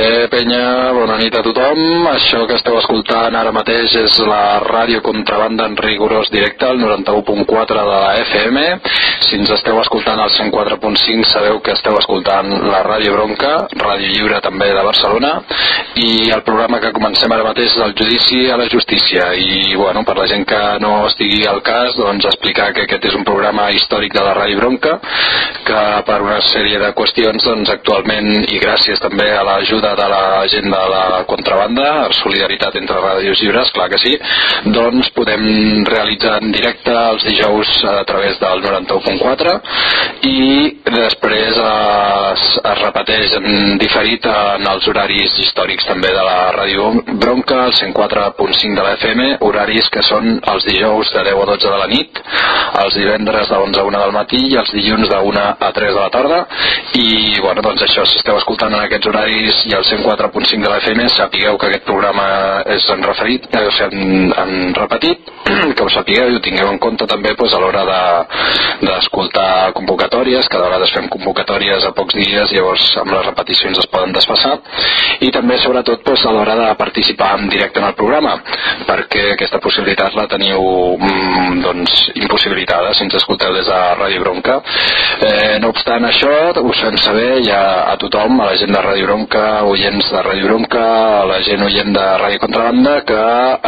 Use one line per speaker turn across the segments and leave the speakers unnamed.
Bé, penya, bona nit a tothom. Això que esteu escoltant ara mateix és la ràdio Contrabanda en rigorós directe, el 91.4 de la FM. Si ens esteu escoltant al 104.5 sabeu que esteu escoltant la Ràdio Bronca, Ràdio Lliure també de Barcelona, i el programa que comencem ara mateix és el Judici a la Justícia. I, bueno, per la gent que no estigui al cas, doncs explicar que aquest és un programa històric de la Ràdio Bronca, que per una sèrie de qüestions, doncs actualment, i gràcies també a l'ajuda de la gent de la Contrabanda, solidaritat entre ràdios lliures, clar que sí, doncs podem realitzar en directe els dijous a través del 91.4 i després es repeteix en diferit en els horaris històrics també de la Ràdio Bronca, el 104.5 de la FM, horaris que són els dijous de 10 a 12 de la nit, els divendres de 11 a 1 del matí i els dilluns de 1 a 3 de la tarda. I bueno, doncs això, si esteu escoltant en aquests horaris i el 104.5 de la FM, sapigueu que aquest programa és en referit, o sigui, en repetit, que ho sapigueu i ho tingueu en compte també doncs, a l'hora d'escoltar convocatòries, que de vegades fem convocatòries a pocs dies, llavors amb les repeticions es poden desfassar, i també sobretot doncs, a l'hora de participar en directe en el programa, perquè aquesta possibilitat la teniu doncs, impossibilitada si ens escolteu des de Ràdio Bronca. No obstant això, us fem saber ja a tothom, a la gent de Ràdio Bronca, oients de Ràdio Bronca, a la gent oient de Ràdio Contrabanda, que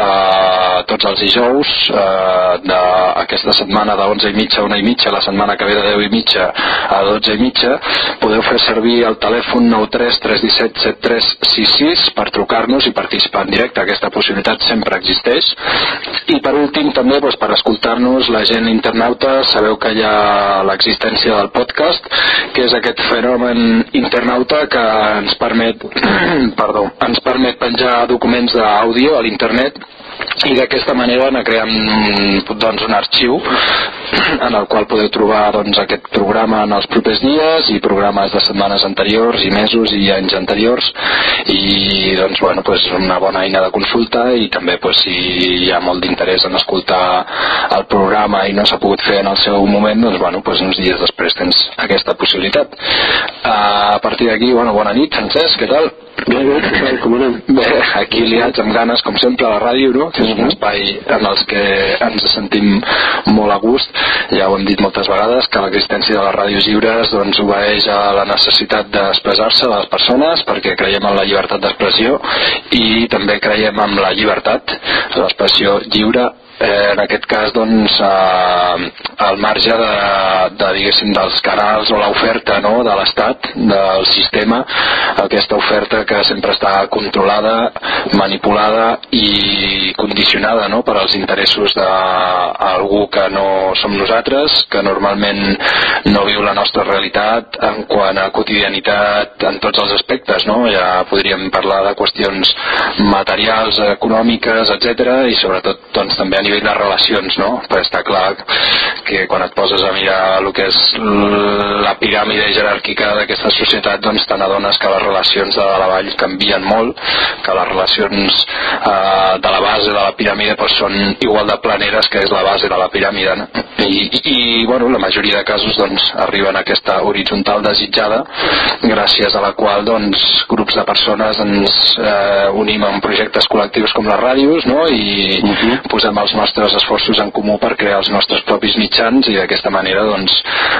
tots els dijous d'aquesta setmana de 11:30 a 1:30, la setmana que ve de 10:30 a 12:30, podeu fer servir el telèfon 93 317 7366 per trucar-nos i participar en directe. Aquesta possibilitat sempre existeix. I per últim també, doncs, per escoltar-nos, la gent internauta, sabeu que hi ha l'existència del podcast, que és aquest fenomen internauta que ens permet ens permet penjar documents d'àudio a l'internet i d'aquesta manera anar creant doncs, un arxiu en el qual podeu trobar doncs, aquest programa en els propers dies i programes de setmanes anteriors i mesos i anys anteriors i doncs, bueno, doncs una bona eina de consulta i també doncs, si hi ha molt d'interès en escoltar el programa i no s'ha pogut fer en el seu moment, doncs, bueno, doncs uns dies després tens aquesta possibilitat. A partir d'aquí, bueno, bona nit, Francesc, què tal?
Bé, com anem?
Bé, aquí liats amb ganes, com sempre, a la ràdio, no? Que és un espai en els que ens sentim molt a gust. Ja ho hem dit moltes vegades, que l'existència de les ràdios lliures doncs, obeeix a la necessitat d'expressar-se de les persones, perquè creiem en la llibertat d'expressió i també creiem en la llibertat, l'expressió lliure, en aquest cas doncs al marge diguéssim dels canals o l'oferta, no, de l'Estat, del sistema, aquesta oferta que sempre està controlada, manipulada i condicionada, no, per als interessos d'algú que no som nosaltres, que normalment no viu la nostra realitat en quant a quotidianitat en tots els aspectes, no? Ja podríem parlar de qüestions materials, econòmiques, etc. i sobretot doncs, també a nivell de relacions, no? Però està clar que quan et poses a mirar el que és la piràmide jeràrquica d'aquesta societat, doncs te n'adones que les relacions de la vall canvien molt, que les relacions de la base de la piràmide doncs, són igual de planeres que és la base de la piràmide, no? I bueno, la majoria de casos doncs, arriben a aquesta horitzontal desitjada, gràcies a la qual doncs, grups de persones ens unim en projectes col·lectius com les ràdios, no? I posem els nostres esforços en comú per crear els nostres propis mitjans i d'aquesta manera doncs,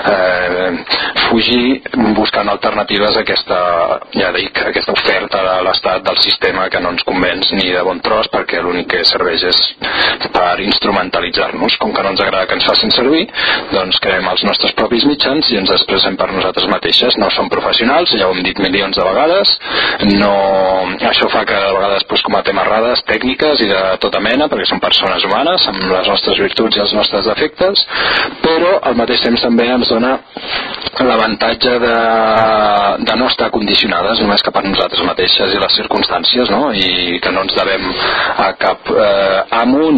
fugir buscant alternatives a aquesta, ja dic, aquesta oferta de l'Estat, del sistema que no ens convenç ni de bon tros, perquè l'únic que serveix és per instrumentalitzar-nos. Com que no ens agrada que ens facin servir, doncs creem els nostres propis mitjans i ens expressem per nosaltres mateixes. No som professionals, ja ho hem dit milions de vegades, això fa que a vegades doncs, cometem errades tècniques i de tota mena, perquè som persones humanes amb les nostres virtuts i els nostres defectes, però al mateix temps també ens dona l'avantatge de no estar condicionades només cap a nosaltres mateixes i les circumstàncies, no? I que no ens devem a cap amo ni a cap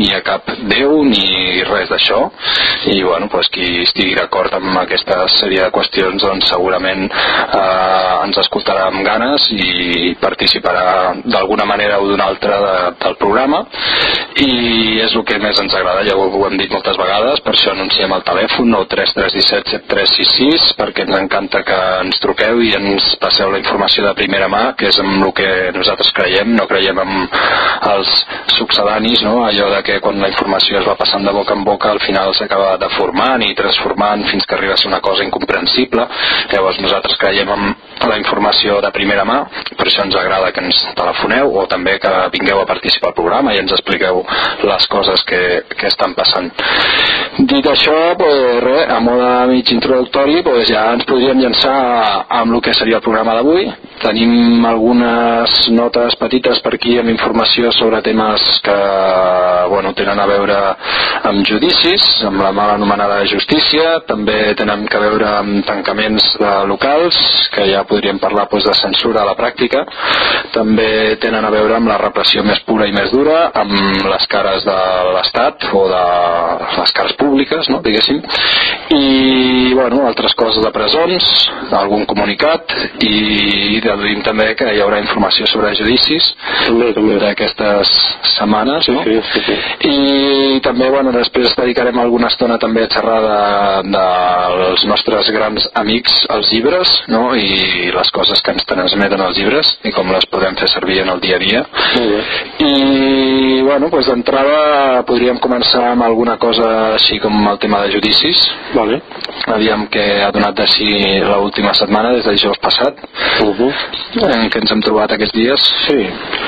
Déu ni res d'això, i bueno, pues, qui estigui d'acord amb aquesta sèrie de qüestions doncs segurament ens escoltarà amb ganes i participarà d'alguna manera o d'una altra del programa, i és el que més ens agrada. Ja ho hem dit moltes vegades, per això anunciem el telèfon 933177366, perquè ens encanta que ens truqueu i ens passeu la informació de primera mà, que és amb el que nosaltres creiem. No creiem en els succedanis, no? Allò de que quan la informació es va passant de boca en boca al final s'acaba deformant i transformant fins que arriba a ser una cosa incomprensible. Llavors nosaltres creiem en la informació de primera mà, per això ens agrada que ens telefoneu o també que vingueu a participar al programa i ens expliqueu les coses que estan passant. Dit això, pues, res, a mode mig introductori, pues, ja ens podríem llançar amb el que seria el programa d'avui. Tenim algunes notes petites per aquí amb informació sobre temes que tenen a veure amb judicis, amb la mal anomenada justícia, també tenen a veure amb tancaments de locals, que ja podríem parlar de censura a la pràctica, també tenen a veure amb la repressió més pura i més dura, amb les cares de l'Estat o de les cares públiques, no, diguéssim, i altres coses de presons, algun comunicat, i deduïm també que hi haurà informació sobre judicis d'aquestes setmanes, no? Sí. I també després dedicarem alguna estona també a xerrar dels nostres grans amics, els llibres, no? I les coses que ens transmeten els llibres i com les podem fer servir en el dia a dia. I d'entrada podríem començar amb alguna cosa així com el tema de judicis. Aviam què ha donat de si l'última setmana des de dijous passat, en què ens hem trobat aquests dies.
Sí,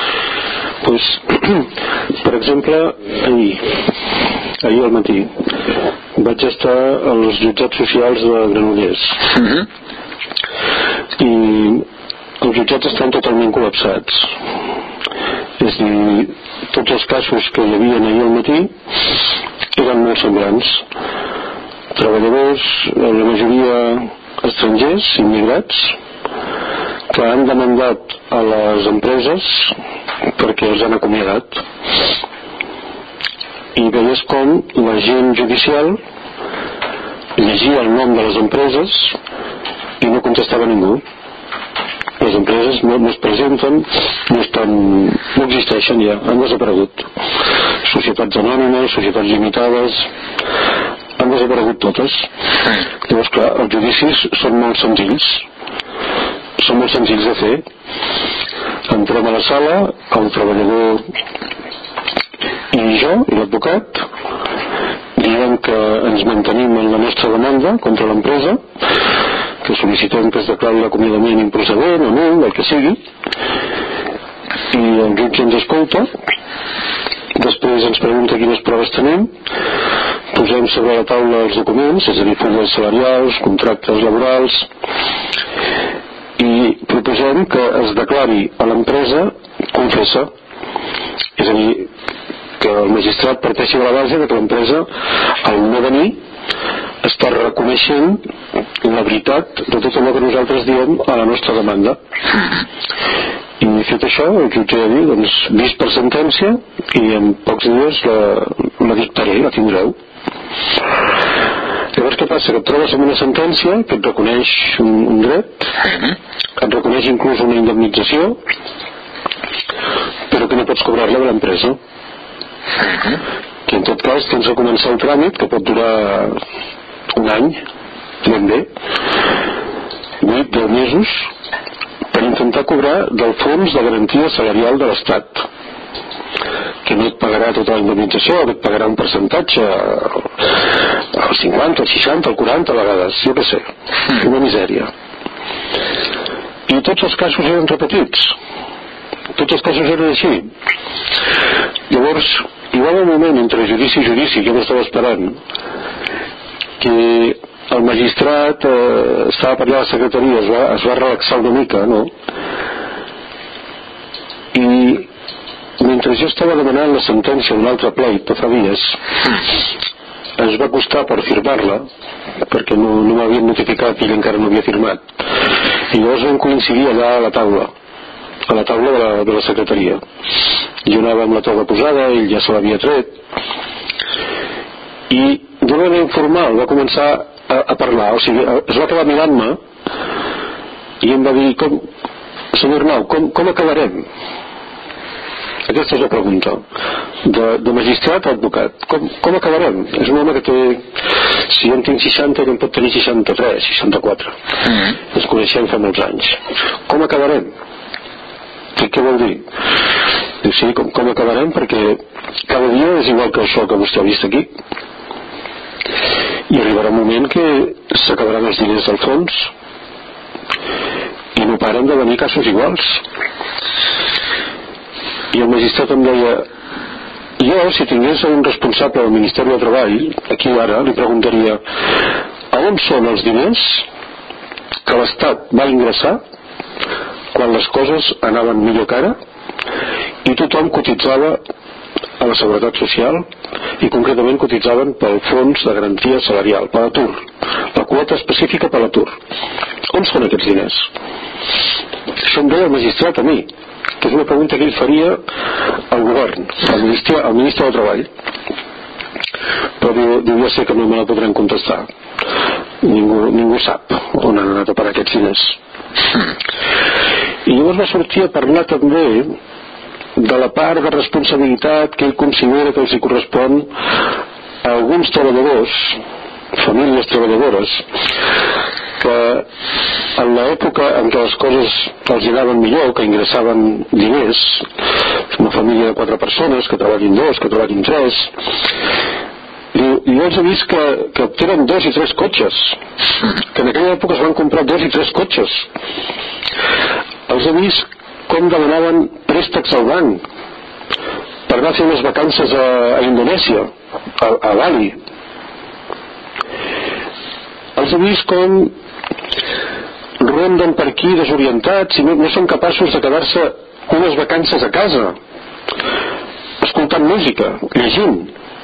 per exemple, ahir al matí vaig estar als jutjats socials de Granollers i els jutjats estan totalment col·lapsats. És a dir, tots els casos que hi havia ahir al matí eren molt semblants. Treballadors, la majoria estrangers, immigrats, que han demandat a les empreses perquè els han acomiadat. I veies com l'agent judicial llegia el nom de les empreses i no contestava ningú. Les empreses no es presenten, no existeixen ja, han desaparegut. Societats anònimes, societats limitades, han desaparegut totes. Llavors, clar, els judicis són molt senzills de fer. Entrem a la sala, el treballador i jo, i l'advocat, diem que ens mantenim en la nostra demanda contra l'empresa, que sol·licitem que es declari l'acomiadament improcedent o nul, el que sigui, i el jutge ens escolta, després ens pregunta quines proves tenim, posem sobre la taula els documents, és a dir, fulles salarials, contractes laborals, i proposem que es declari a l'empresa confessa, és a dir, que el magistrat parteixi de la base de que l'empresa, al no venir, està reconeixent la veritat de tot allò que nosaltres diem a la nostra demanda. I fet això, el jutge ja diu, doncs, vist per sentència, i en pocs dies la dictaré, la tindreu. Llavors què passa? Que et trobes amb una sentència que et reconeix un dret, et reconeix inclús una indemnització, però que no pots cobrar-la de l'empresa. Que en tot cas tens de començar el tràmit, que pot durar un any, ben bé, 8-10 mesos, per intentar cobrar del fons de garantia salarial de l'Estat, que no et pagarà tota la indemnització, que et pagarà un percentatge, el 50, el 60, el 40 vegades, jo què sé, una misèria. I tots els casos eren repetits, tots els casos eren així. Llavors, hi va haver un moment entre judici i judici, que jo m'estava esperant, que el magistrat estava per allà a la secretaria, es va relaxar una mica, no? I mentre jo estava demanant la sentència d'un altre pleit de fa dies, ens va costar per firmar-la, perquè no m'havien notificat i ell encara no havia firmat. I llavors vam coincidir allà a la taula de la secretaria. Jo anava amb la toga posada, ell ja se l'havia tret, i d'una manera informal va començar a parlar, o sigui, es va quedar mirant-me i em va dir, senyor Arnau, com acabarem? Aquesta és la pregunta de magistrat a advocat. Com acabarem? És un home que té, si jo en tinc 60, ell en pot tenir 63, 64. Ens coneixem fa molts anys. Com acabarem? Què vol dir? Diu, sí, com acabarem? Perquè cada dia és igual que això que vostè ha vist aquí, i arribarà un moment que s'acabaran els diners del fons i no paren de venir casos iguals. I el magistrat em deia, jo, si tingués un responsable del Ministeri de Treball aquí ara, li preguntaria, a on són els diners que l'Estat va ingressar quan les coses anaven millor que ara i tothom cotitzava a la Seguretat Social i concretament cotitzaven pel Fons de Garantia Salarial, per l'atur, la quota específica per l'atur. On són aquests diners? Això em deia el magistrat a mi, que és una pregunta que ell faria al govern, al ministre del Treball. Però diu, ja sé que no me la podran contestar. Ningú sap on han anat a parar aquests diners. I llavors va sortir a parlar també de la part de responsabilitat que ell considera que els hi correspon a alguns treballadors, famílies treballadores, que en l'època en què les coses els anaven millor, que ingressaven diners, una família de 4 persones, que treballin 2, que treballin 3, i jo els he vist que tenen 2 i 3 cotxes, que en aquella època es van comprar 2 i 3 cotxes. Els he vist com demanaven préstecs al banc per anar a fer unes vacances a Indonèsia, a Bali. Els he vist com ronden per aquí desorientats i no són capaços de quedar-se unes vacances a casa escoltant música, llegint.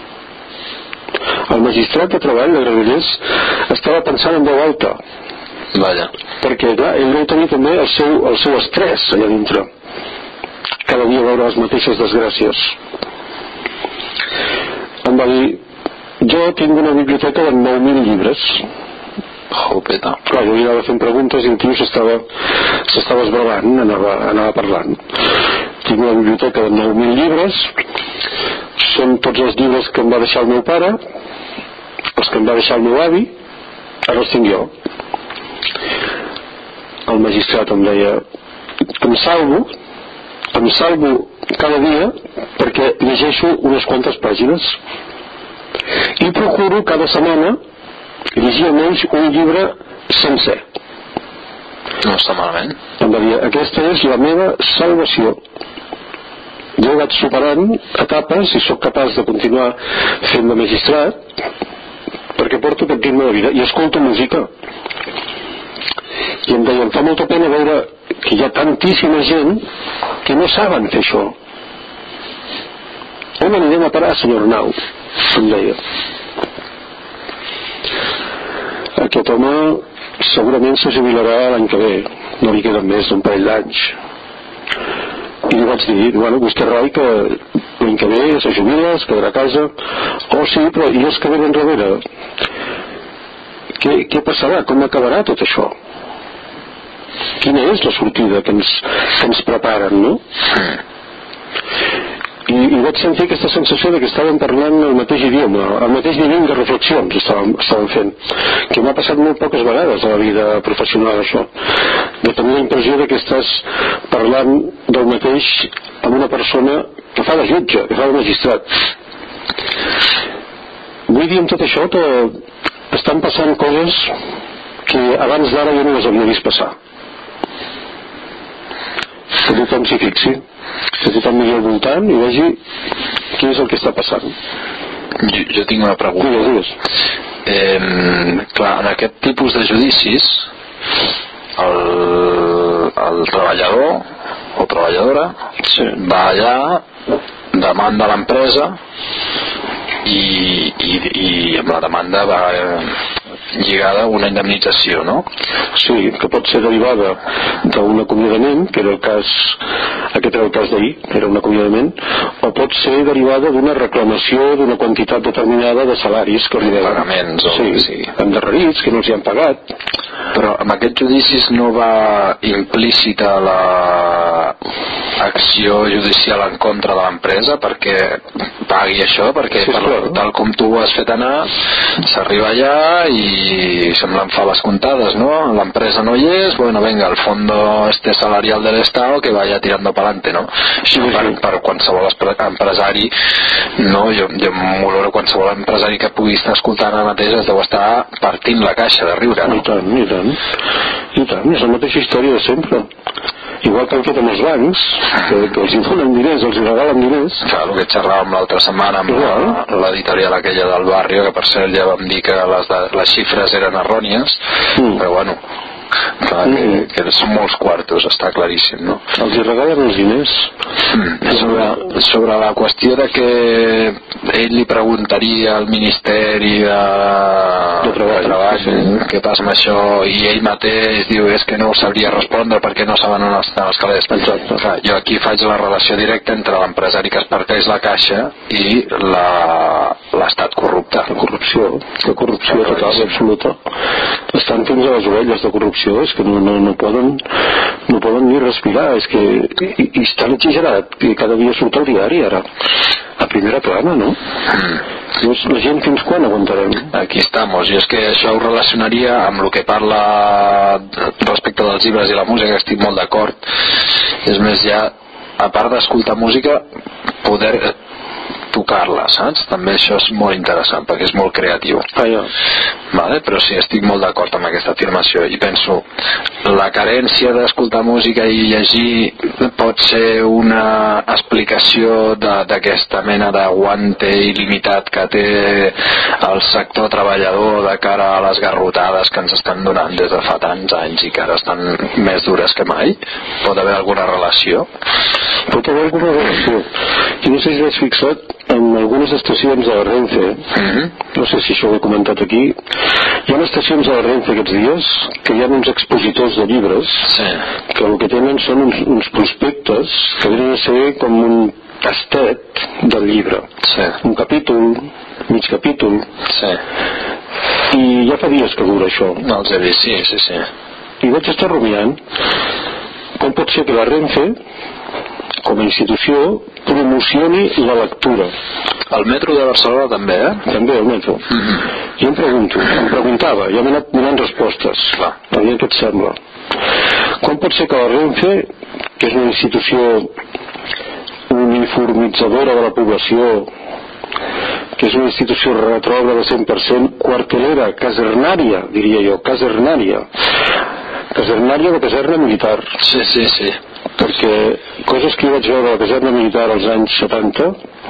El magistrat de Treball de Granollers estava pensant en veu alta.
Vaja. Perquè
clar, ell deu tenir també el seu estrès allà dintre, cada dia veure les mateixes desgràcies. Em va dir, jo tinc una biblioteca de 9.000 llibres.
Jopeta.
Clar, jo li anava fent preguntes i el tio s'estava esbravant, anava parlant. Tinc una biblioteca de 9.000 llibres, són tots els llibres que em va deixar el meu pare, els que em va deixar el meu avi, ara els tinc jo. El magistrat em deia, em salvo cada dia perquè llegeixo unes quantes pàgines i procuro cada setmana llegir almenys un llibre sencer.
No està malament.
Em va dir, aquesta és la meva salvació. Jo vaig superant etapes i sóc capaç de continuar fent de magistrat perquè porto aquest ritme de vida i escolto música. I em deia, em fa molta pena veure que hi ha tantíssima gent que no saben fer això. On anirem a parar, senyor Arnau? Em deia. Aquest home segurament se jubilarà l'any que ve, no li queden més d'un parell d'anys. I li vaig dir, bueno, vostè rai que l'any que ve se jubila, es quedarà a casa. Oh sí, però i els que venen darrere? Què passarà? Com acabarà tot això? Quina és la sortida que ens preparen, no? I vaig sentir aquesta sensació de que estàvem parlant el mateix idioma, el mateix nivell de reflexions estàvem fent, que m'ha passat molt poques vegades a la vida professional, això, de tenir la impressió de que estàs parlant del mateix amb una persona que fa de jutge, que fa de magistrat. Vull dir amb tot això que estan passant coses que abans d'ara jo no les havia vist passar. Que tothom s'hi fixi, que tothom miri al voltant i vegi què és el que està passant.
Jo tinc una pregunta.
Digues.
Clar, en aquest tipus de judicis el treballador o treballadora va allà, demanda l'empresa i amb la demanda va lligada a una indemnització, no?
Sí, que pot ser derivada d'un acomiadament, que era el cas aquest era el cas d'ahir, era un acomiadament, o pot ser derivada d'una reclamació d'una quantitat determinada de salaris que li deuen.
Pagaments,
sí, endarrerits, que no els hi han pagat.
Però amb aquests judicis no va implícita l'acció judicial en contra de l'empresa perquè pagui això, perquè
sí,
tal com tu ho has fet anar, s'arriba allà i semblen faves comptades, ¿no? L'empresa no hi és, bueno, venga, el fondo salarial del Estado que vaya tirando pa'lante, ¿no? Això per qualsevol empresari, no? Jo m'oloro qualsevol empresari que pugui estar escoltant ara mateix es deu estar partint la caixa de riure, no?
I tant, és la mateixa història de sempre. Igual que han fet amb els bancs, que els donen diners, els regalen diners.
Clar, el que xerràvem l'altra setmana amb l'editorial aquella del Barrio, que per cert ja vam dir que les xifres eren errònies, però bueno, clar, que són molts quartos, està claríssim, no?
Els hi regalen els diners.
Sobre la qüestió de que ell li preguntaria al Ministeri de Treball què passa amb això, i ell mateix diu és que no ho sabria respondre perquè no saben on estan els calés. Clar, jo aquí faig la relació directa entre l'empresari que es parteix la caixa i l'estat corrupte. La corrupció total i absoluta. Estan fins a les orelles de corrupció, és que no poden ni respirar, és que i és tan exagerat que cada dia surt al diari ara a primera plana, no? La gent fins quan aguantarem? Aquí estamos, jo és que això ho relacionaria amb el que parla respecte dels llibres i la música, que estic molt d'acord. És més, ja a part d'escoltar música, poder tocar-la, saps? També això és molt interessant perquè és molt creatiu. Vale? Però sí, estic molt d'acord amb aquesta afirmació i penso, la carència d'escoltar música i llegir pot ser una explicació d'aquesta mena de guante il·limitat que té el sector treballador de cara a les garrotades que ens estan donant des de fa tants anys i que ara estan més dures que mai. Pot haver alguna relació?
Pot haver alguna relació. Jo no sé si has fixat en algunes estacions de la Renfe, no sé si això ho he comentat aquí, hi ha estacions de la Renfe aquests dies que hi ha uns expositors de llibres que el que tenen són uns prospectes que venen a ser com un tastet del llibre, un capítol, mig capítol, i ja fa dies que dura això.
No els he vist, sí.
I vaig estar rumiant com pot ser que la Renfe com a institució promocioni la lectura.
El metro de Barcelona també,
També, el metro. Jo em preguntava, ja m'he anat donant respostes. Aviam què et sembla. Com pot ser que la Renfe, que és una institució uniformitzadora de la població, que és una institució retrògrada 100%, quartelera, casernària, diria jo, casernària de caserna militar.
Sí.
Perquè coses que jo vaig veure a la caserna militar als anys 70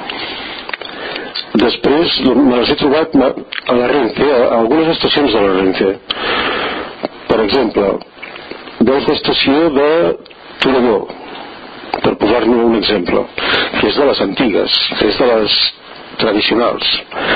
després me les he trobat a la Renfe, a algunes estacions de la Renfe. Per exemple, veus l'estació de Torelló, per posar-ne un exemple, que és de les antigues, que és de les tradicionals,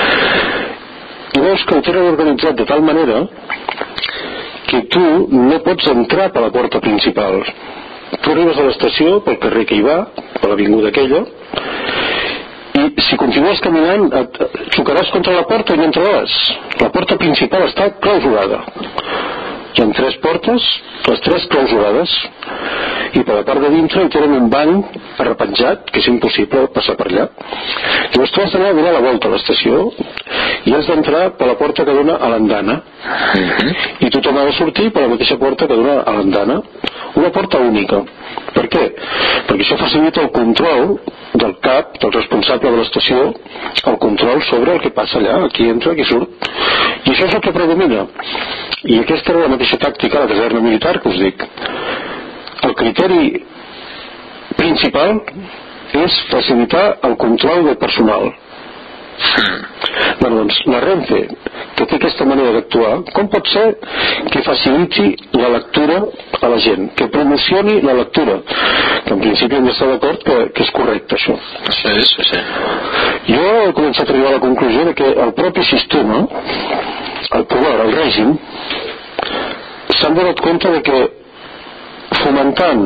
i veus que ho tenen organitzat de tal manera que tu no pots entrar per la porta principal. Tu arribes a l'estació pel carrer que hi va, per l'avinguda aquella, i si continues caminant xocaràs contra la porta i no entraràs. La porta principal està clausurada. Hi ha 3 portes, les 3 clausurades, i per la part de dintre hi tenen un banc arrepenjat, que és impossible passar per allà. Llavors tu has d'anar a donar la volta a l'estació i has d'entrar per la porta que dona a l'andana, i tothom ha de sortir per la mateixa porta que dona a l'andana, una porta única. Per què? Perquè això facilita el control del cap, del responsable de l'estació, el control sobre el que passa allà, qui entra, qui surt, i això és el que predomina. I aquesta era la mateixa tàctica a la caserna militar que us dic. El criteri principal és facilitar el control del personal. Bueno, doncs la Renfe, que té aquesta manera d'actuar, com pot ser que faciliti la lectura a la gent, que promocioni la lectura, que en principi hem d'estar d'acord que és correcte això.
Sí.
Jo he començat a arribar a la conclusió de que el propi sistema, el poder, el règim, s'han donat compte de que fomentant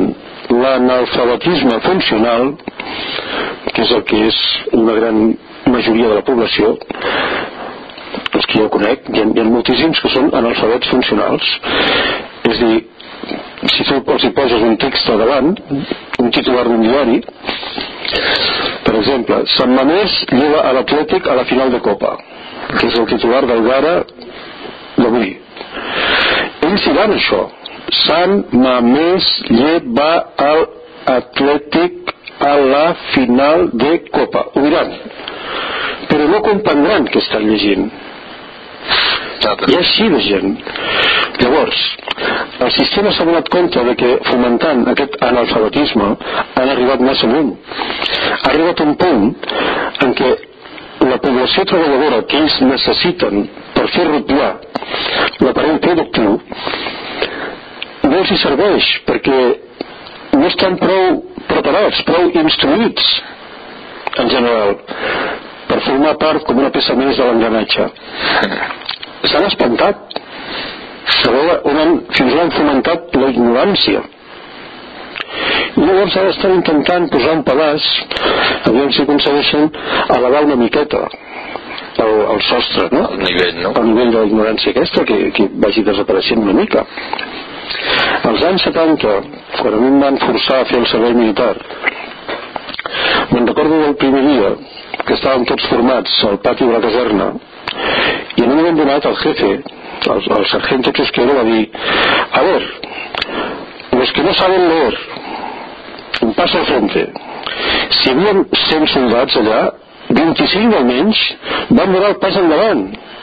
l'analfabetisme funcional, que és el que és una gran majoria de la població, els que jo conec, hi ha moltíssims que són analfabets funcionals. És a dir, si tu els hi poses un text al davant, un titular d'un diari, per exemple, Sant Mamés lleva a l'Atlètic a la final de Copa, que és el titular del Gara d'avui. Ells diran això: Sant Mamés lleva a l'Atlètic a la final de Copa. Ho diran, però no comprendran què estan llegint. Hi ha així de gent. Llavors, el sistema s'ha donat compte de que fomentant aquest analfabetisme han arribat massa lluny. Ha arribat un punt en què la població treballadora que ells necessiten per fer rotllar l'aparell productiu no els hi serveix, perquè no estan prou preparats, prou instruïts en general per formar part com una peça més de l'engranatge. S'han espantat a veure fins on han fomentat la ignorància, i llavors ara estan intentant posar un pedaç aviam si aconsegueixen elevar una miqueta el sostre, no?
El nivell, no?
El nivell de la ignorància aquesta, que vagi desapareixent una mica. Als anys 70, quan a mi em van forçar a fer el servei militar, me'n recordo del primer dia que estàvem tots formats al pati de la caserna, y en un moment donat el jefe, el sargento Chusquero, va dir: a ver, los que no saben leer, un paso al frente. Si hi havia 100 soldats allà, 25 almenys van donar el pas endavant.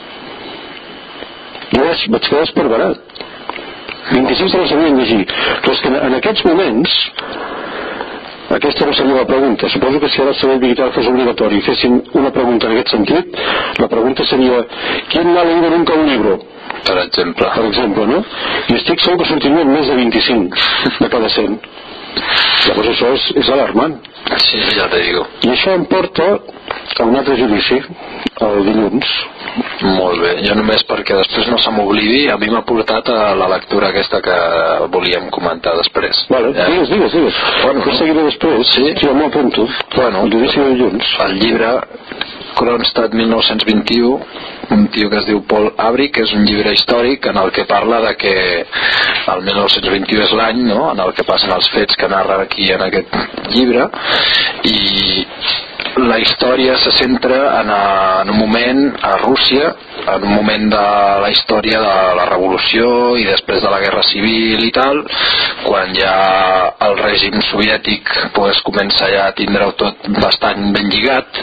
Jo vaig quedar esparverat. 26 se la sabien llegir. Però és que en aquests moments, aquesta no seria la pregunta. Suposo que si ara el servei militar fos obligatori i fessin una pregunta en aquest sentit, la pregunta seria: ¿quién no ha leído nunca un libro?
Per exemple,
no? I estic segur que sortirien més de 25 de cada 100. Llavors això és alarmant.
Sí, ja te digo.
I això em porta a un altre judici, el dilluns.
Molt bé, jo només perquè després no se m'oblidi, a mi m'ha portat a la lectura aquesta que volíem comentar després.
Vale, digues.
Bueno,
no? Seguiré després.
Sí,
m'ho apunto.
Bueno,
el judici de dilluns.
El llibre Kronstadt 1921, un tio que es diu Paul Abri, que és un llibre històric en el que parla de que el 1921 és l'any, no?, en el que passen els fets que narra aquí en aquest llibre, i la història se centra en un moment a Rússia, en un moment de la història de la revolució i després de la guerra civil i tal, quan ja el règim soviètic pues, comença ja a tindre-ho tot bastant ben lligat.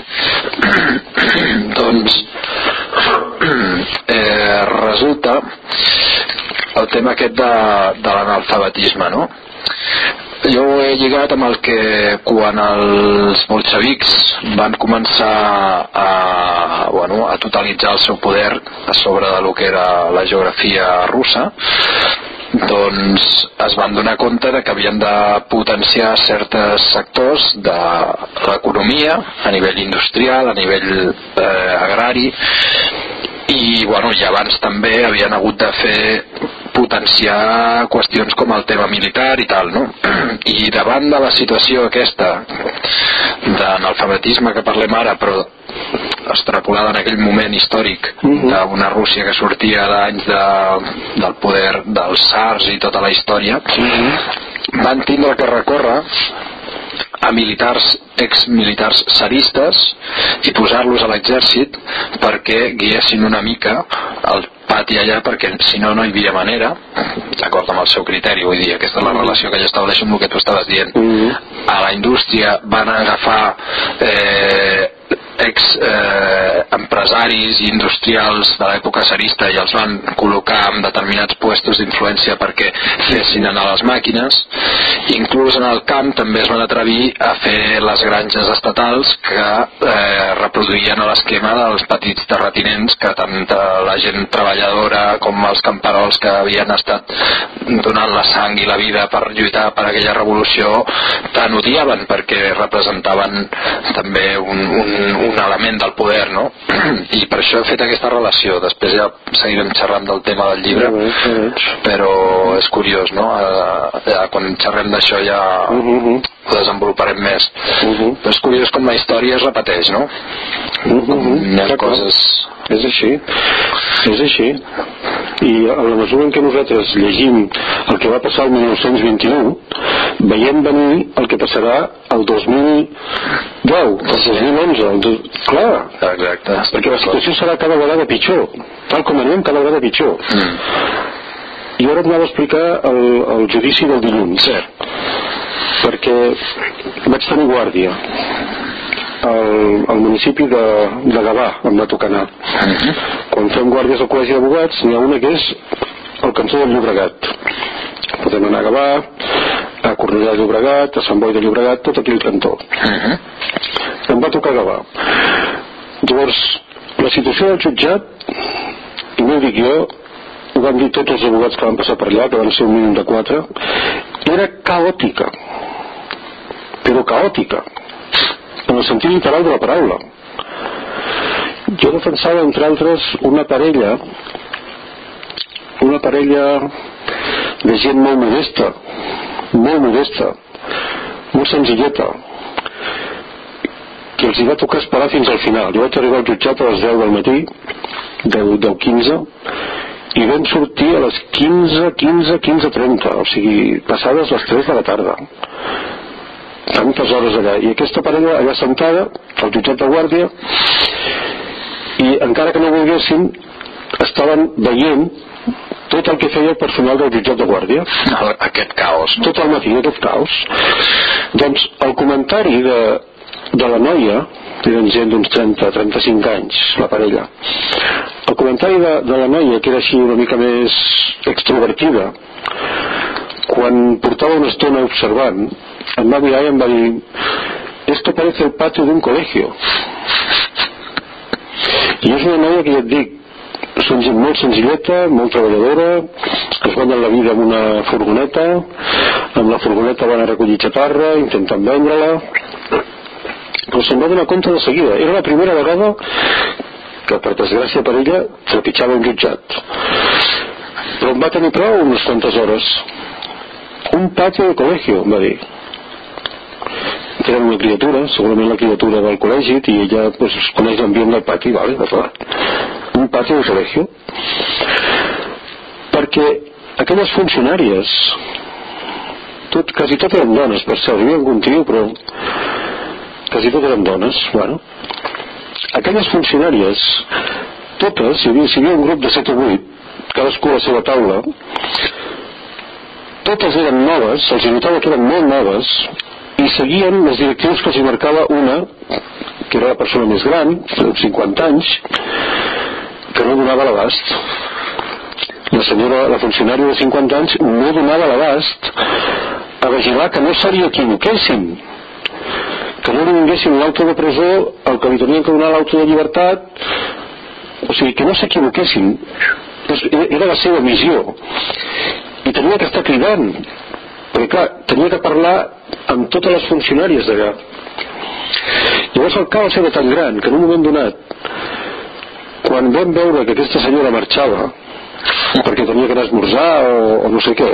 Doncs resulta el tema aquest de l'analfabetisme, no? Jo ho he lligat amb el que quan els bolxevics van començar a totalitzar el seu poder a sobre de lo que era la geografia russa, doncs es van donar compte de que havien de potenciar certs sectors de l'economia a nivell industrial, a nivell agrari, i i abans també havien hagut de fer potenciar qüestions com el tema militar i tal, no? I davant de la situació aquesta d'analfabetisme que parlem ara, però extrapolada en aquell moment històric d'una Rússia que sortia d'anys del poder dels tsars i tota la història, van tindre que recórrer a exmilitars tsaristes i posar-los a l'exèrcit perquè guiessin una mica el pati allà, perquè si no, no hi havia manera, d'acord amb el seu criteri, vull dir, aquesta és la relació que ell estableix amb el que tu estaves dient. A la indústria van agafar empresaris i industrials de l'època tsarista i els van col·locar en determinats puestos d'influència perquè fessin anar les màquines. Inclús en el camp també es van atrevir a fer les granges estatals que reproduïen l'esquema dels petits terratinents que tant la gent treballadora com els camperols que havien estat donant la sang i la vida per lluitar per aquella revolució tant odiaven, perquè representaven també un un element del poder, no? I per això he fet aquesta relació. Després ja seguirem xerrant del tema del llibre, però és curiós, no? Quan xerrem d'això ja ho desenvoluparem més. Però és curiós com la història es repeteix, no? Hi ha coses...
És així. I a la mesura en què nosaltres llegim el que va passar el 1921, veiem venir el que passarà el 2010, el 2011, clar,
exacte,
perquè la situació serà cada vegada pitjor, tal com anem, cada vegada pitjor. I ara et anava a explicar el judici del dilluns, perquè vaig tenir guàrdia al municipi de Gavà, em va tocar anar. Quan fem guàrdies al col·legi d'advocats n'hi ha una que és el cantó del Llobregat. Podem anar a Gavà, a Cornellà de Llobregat, a Sant Boi de Llobregat, tot aquell cantó. Em va tocar Gavà. Llavors, la situació del jutjat, i no ho dic jo, ho van dir tots els advocats que van passar per allà, que van ser un mínim de 4, era caòtica, però caòtica, en el sentit literal de la paraula. Jo defensava, entre altres, una parella de gent molt modesta, molt senzilleta, que els hi va tocar esperar fins al final. Jo vaig arribar al jutjat a les 10 del matí, 10:15, i vam sortir a les 15:30, o sigui, passades les 3 de la tarda. Tantes hores allà, i aquesta parella allà sentada al jutjat de guàrdia, i encara que no volguessin estaven veient tot el que feia el personal del jutjat de guàrdia,
aquest caos, no?
Tot el matí, aquest caos. Doncs el comentari de la noia, eren gent d'uns 30-35 anys, la parella, el comentari de la noia, que era així una mica més extrovertida, quan portava una estona observant, em va mirar i em va dir: esto parece el patio de un colegio. I és una noia que ja et dic, són gent molt senzilleta, molt treballadora, que es guanyen la vida amb una furgoneta, amb la furgoneta van a recollir xatarra, intenten vendre-la, però se'n va donar compte de seguida. Era la primera vegada que, per desgràcia per ella, trepitjava un jutjat, però em va tenir prou unes quantes hores. Un patio de colegio, em va dir. Era una criatura, segurament la criatura del col·legi, i ella pues, coneix l'ambient del pati, vale, un patio de colegio. Perquè aquelles funcionàries, quasi tot eren dones, per cert, hi havia algun tio, però quasi tot eren dones, bueno. Aquelles funcionàries, totes, si hi havia un grup de 7 o 8, cadascú a la seva taula, totes eren noves, se'ls notava que eren molt noves, i seguien les directrius que els hi marcava una, que era la persona més gran, de 50 anys, que no donava l'abast. La funcionària de 50 anys no donava l'abast a vigilar que no se li equivoquessin, que no li vinguessin l'auto de presó, el que li tenien que donar l'auto de llibertat, o sigui, que no s'equivoquessin. Era la seva missió. I tenia que estar cridant, perquè clar, tenia que parlar amb totes les funcionàries d'allà. Llavors el caos era tan gran que en un moment donat, quan vam veure que aquesta senyora marxava perquè tenia que anar a esmorzar o no sé què,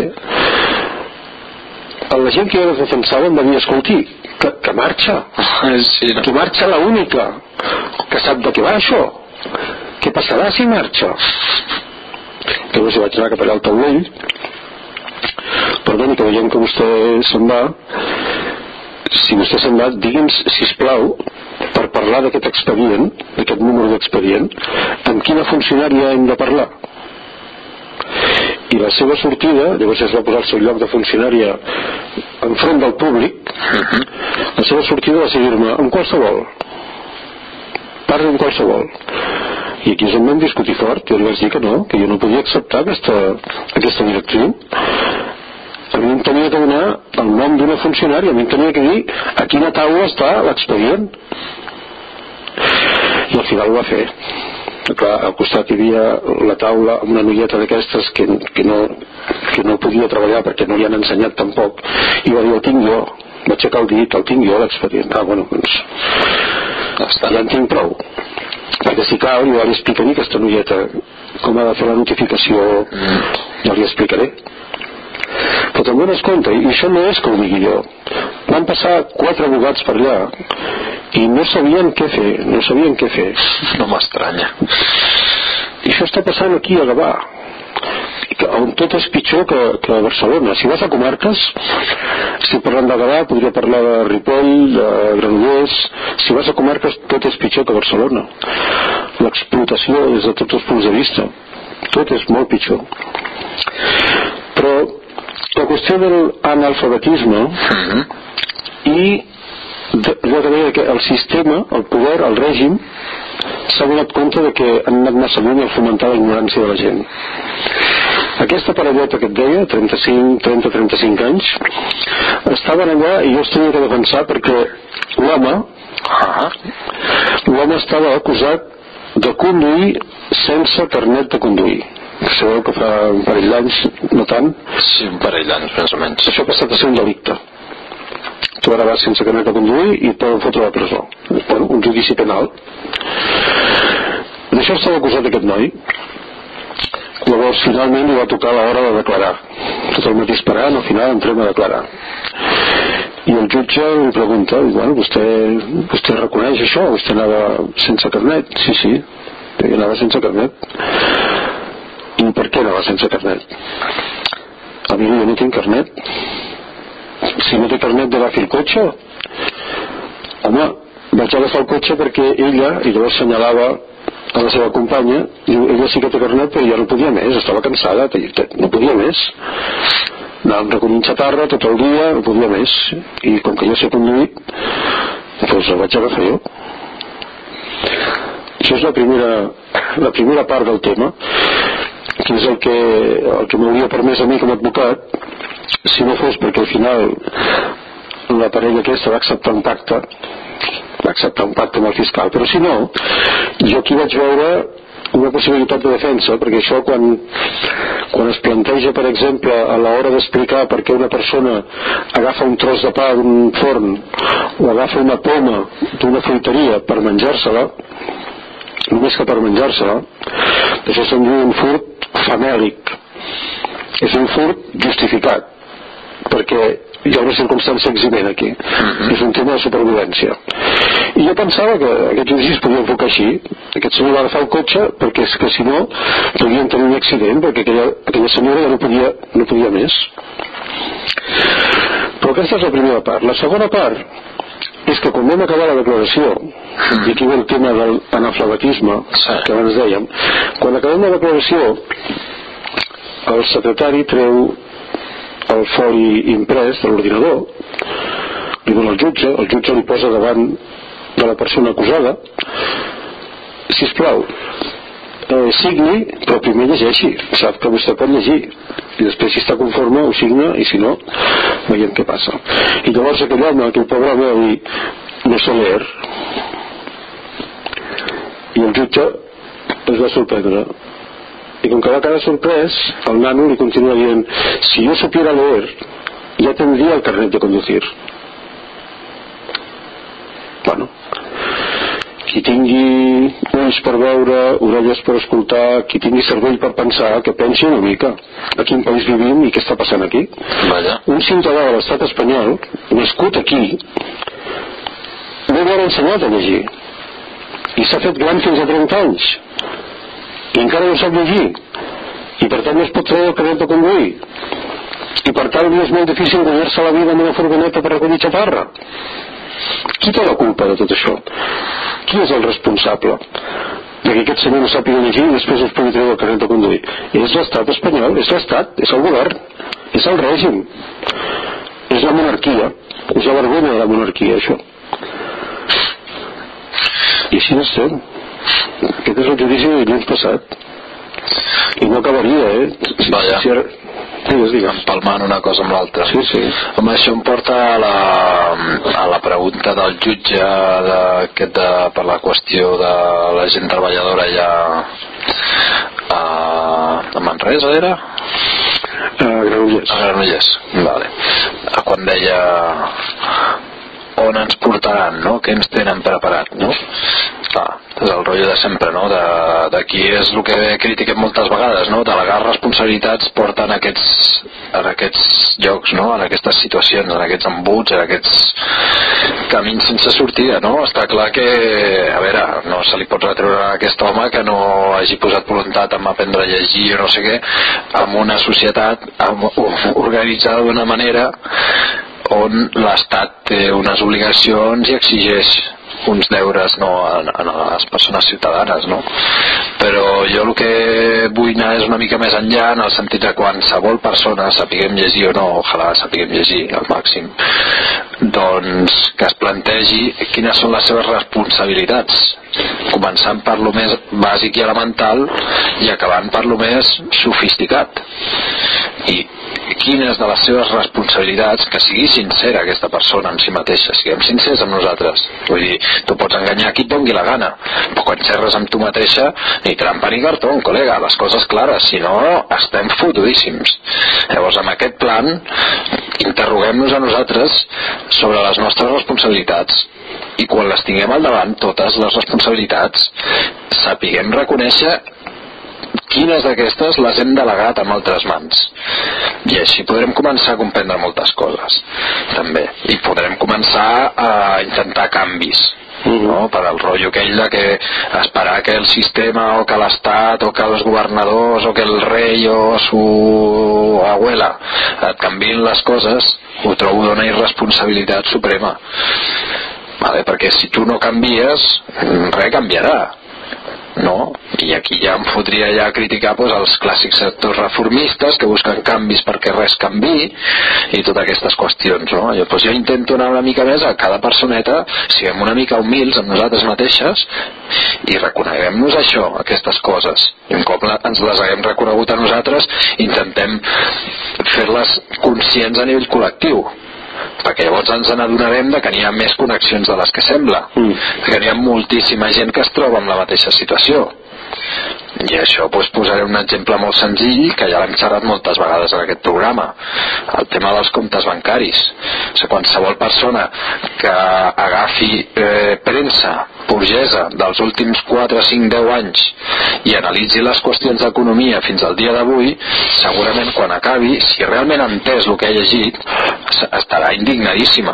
la gent que jo defensava em va dir: escolti, que marxa,
sí, no?
Que marxa l'única que sap de què va això, què passarà si marxa. Llavors jo vaig anar cap allà al taulell: perdoni, que veiem que vostè se'n va, si vostè se'n va, digui'ns, sisplau, per parlar d'aquest expedient, d'aquest número d'expedient, amb quina funcionària hem de parlar. I la seva sortida, llavors es va posar al seu lloc de funcionària enfront del públic, la seva sortida va ser dir-me: amb qualsevol, parla amb qualsevol. I aquí és on vam discutir fort. Jo li vaig dir que no, que jo no podia acceptar aquesta directriu. A mi em tenia que donar el nom d'una funcionària, a mi em tenia que dir a quina taula està l'expedient. I al final ho va fer. Clar, al costat hi havia la taula amb una noieta d'aquestes que no podia treballar perquè no li han ensenyat tampoc, i va dir: el tinc jo. Va aixecar el dit: el tinc jo, l'expedient. Bueno, doncs ja en tinc prou, perquè si cal jo li explicaré aquesta noieta com ha de fer la notificació, ja li explicaré. Però te'n dones compte, i això no és que ho digui jo, van passar 4 advocats per allà i no sabien què fer.
No m'estranya.
I això està passant aquí a Gavà, on tot és pitjor que a Barcelona. Si vas a comarques, estic parlant de Gavà, podria parlar de Ripoll, de Granollers. Si vas a comarques, tot és pitjor que a Barcelona. L'explotació des de tots els punts de vista, tot és molt pitjor. Però la qüestió de l'analfabetisme i jo deia que el sistema, el poder, el règim s'ha donat compte de que han anat massa lluny a fomentar la ignorància de la gent. Aquesta parelleta que et deia, 30-35 anys, estaven allà i jo els tenia que defensar perquè l'home estava acusat de conduir sense carnet de conduir. Sabeu que fa un parell d'anys, no tant?
Sí, un parell d'anys, més o menys.
Això ha passat a ser un delicte. Tu ara vas sense carnet de conduir i et poden fotre a la presó. Bueno, un judici penal. D'això estava acusat aquest noi. Llavors, finalment, li va tocar l'hora de declarar. Tot el matí esperant, al final entrem a declarar. I el jutge li pregunta, bueno, vostè reconeix això? Vostè anava sense carnet? Sí, anava sense carnet. I per què anava sense carnet? Jo no tinc carnet. Si no té carnet de agafar el cotxe? Home, vaig agafar el cotxe perquè ella, i llavors assenyalava a la seva companya, diu, ella sí que té carnet però ja no podia més, estava cansada, no podia més. Anàvem recollint xatarra tot el dia, no podia més. I com que jo sé conduir, doncs la vaig agafar jo. Això és la primera part del tema, que és el que m'hauria permès a mi com a advocat, si no fos perquè al final la parella aquesta va acceptar un pacte amb el fiscal, però si no, jo aquí vaig veure una possibilitat de defensa, perquè això quan es planteja, per exemple, a l'hora d'explicar per què una persona agafa un tros de pa d'un forn o agafa una poma d'una fruiteria per menjar-se-la, només que per menjar-se-la, això se'n diu un furt famèlic. És un furt justificat, perquè hi ha una circumstància eximent aquí. És un tema de supervivència. I jo pensava que aquest judici es podia enfocar així. Aquest senyor va agafar el cotxe perquè és que si no podien tenir un accident, perquè aquella senyora ja no podia més. Però aquesta és la primera part. La segona part és que quan vam acabar la declaració, i aquí ve el tema de l'analfabetisme que abans dèiem, quan acabem la declaració el secretari treu el foli imprès de l'ordinador, li dona al jutge, el jutge li posa davant de la persona acusada, sisplau, signi, però primer llegeixi, sap que vostè pot llegir, i després si està conforme ho signa, i si no, veiem què passa. I llavors aquell home, aquell pobre home, va dir, no sé leer. I el jutge es va sorprendre. I com que va quedar sorprès, el nano li continua dient, si yo supiera leer, ya tendría el carnet de conducir. Bueno, qui tingui ulls per veure, orelles per escoltar, qui tingui cervell per pensar, que pensi una mica a quin país vivim i què està passant aquí. Un ciutadà de l'estat espanyol, nascut aquí, no l'ha ensenyat a llegir i s'ha fet gran fins a 30 anys i encara no sap llegir i per tant no es pot treure el carnet de conduir i per tant és molt difícil guanyar-se la vida amb una furgoneta per recollir xatarra. Qui té la culpa de tot això? Qui és el responsable de que aquest senyor no sàpiga llegir i després es pugui treure el carnet de conduir? És l'estat espanyol, és l'estat, és el govern, és el règim, és la monarquia, és la vergonya de la monarquia, això. I així no estem. Aquest és el judici de dilluns passat i no acabaria,
empalmant una cosa amb l'altra.
Sí.
Home, això em porta a la pregunta del jutge per la qüestió de la gent treballadora allà a Manresa, era?
A Granollers.
Vale. Quan deia on ens portaran, no? Què ens tenen preparat, no? Clar, és el rotllo de sempre, no? D'aquí és el que critiquem moltes vegades, no? Delegar responsabilitats porten en aquests llocs, no? En aquestes situacions, en aquests embuts, en aquests camins sense sortida, no? Està clar que, a veure, no se li pot retreure a aquest home que no hagi posat voluntat en aprendre a llegir o no sé què, en una societat organitzada d'una manera on l'Estat té unes obligacions i exigeix uns deures, no, a les persones ciutadanes, no? Però jo el que vull anar és una mica més enllà, en el sentit de qualsevol persona, sapiguem llegir o no, ojalà sapiguem llegir al màxim, doncs que es plantegi quines són les seves responsabilitats, començant per lo més bàsic i elemental i acabant per lo més sofisticat. I quines de les seves responsabilitats, que sigui sincera aquesta persona amb si mateixa, siguem sincers amb nosaltres. Vull dir, tu pots enganyar qui et doni la gana, però quan xerres amb tu mateixa, ni trampa ni cartó, col·lega, les coses clares, si no estem fotudíssims. Llavors, amb aquest plan, interroguem-nos a nosaltres sobre les nostres responsabilitats, i quan les tinguem al davant, totes les responsabilitats, sapiguem reconèixer quines d'aquestes les hem delegat en altres mans, i així podrem començar a comprendre moltes coses també, i podrem començar a intentar canvis, no? Per al rotllo aquell de que esperar que el sistema o que l'Estat o que els governadors o que el rei o su abuela et canviïn les coses, ho trobo d'una irresponsabilitat suprema, vale? Perquè si tu no canvies, res canviarà, no? I aquí ja em fotria ja a criticar doncs, els clàssics sectors reformistes que busquen canvis perquè res canvi i totes aquestes qüestions, no? Doncs jo intento anar una mica més a cada personeta, siguem una mica humils amb nosaltres mateixes i reconeguem-nos això, aquestes coses, i un cop ens les haguem reconegut a nosaltres, intentem fer-les conscients a nivell col·lectiu, perquè llavors ens n'adonarem que n'hi ha més connexions de les que sembla, que n'hi ha moltíssima gent que es troba en la mateixa situació. I això doncs, posaré un exemple molt senzill que ja l'hem xerrat moltes vegades en aquest programa, el tema dels comptes bancaris. O sigui, qualsevol persona que agafi premsa burgesa dels últims 4, 5, 10 anys i analitzi les qüestions d'economia fins al dia d'avui, segurament quan acabi, si realment ha entès el que ha llegit, estarà indignadíssima.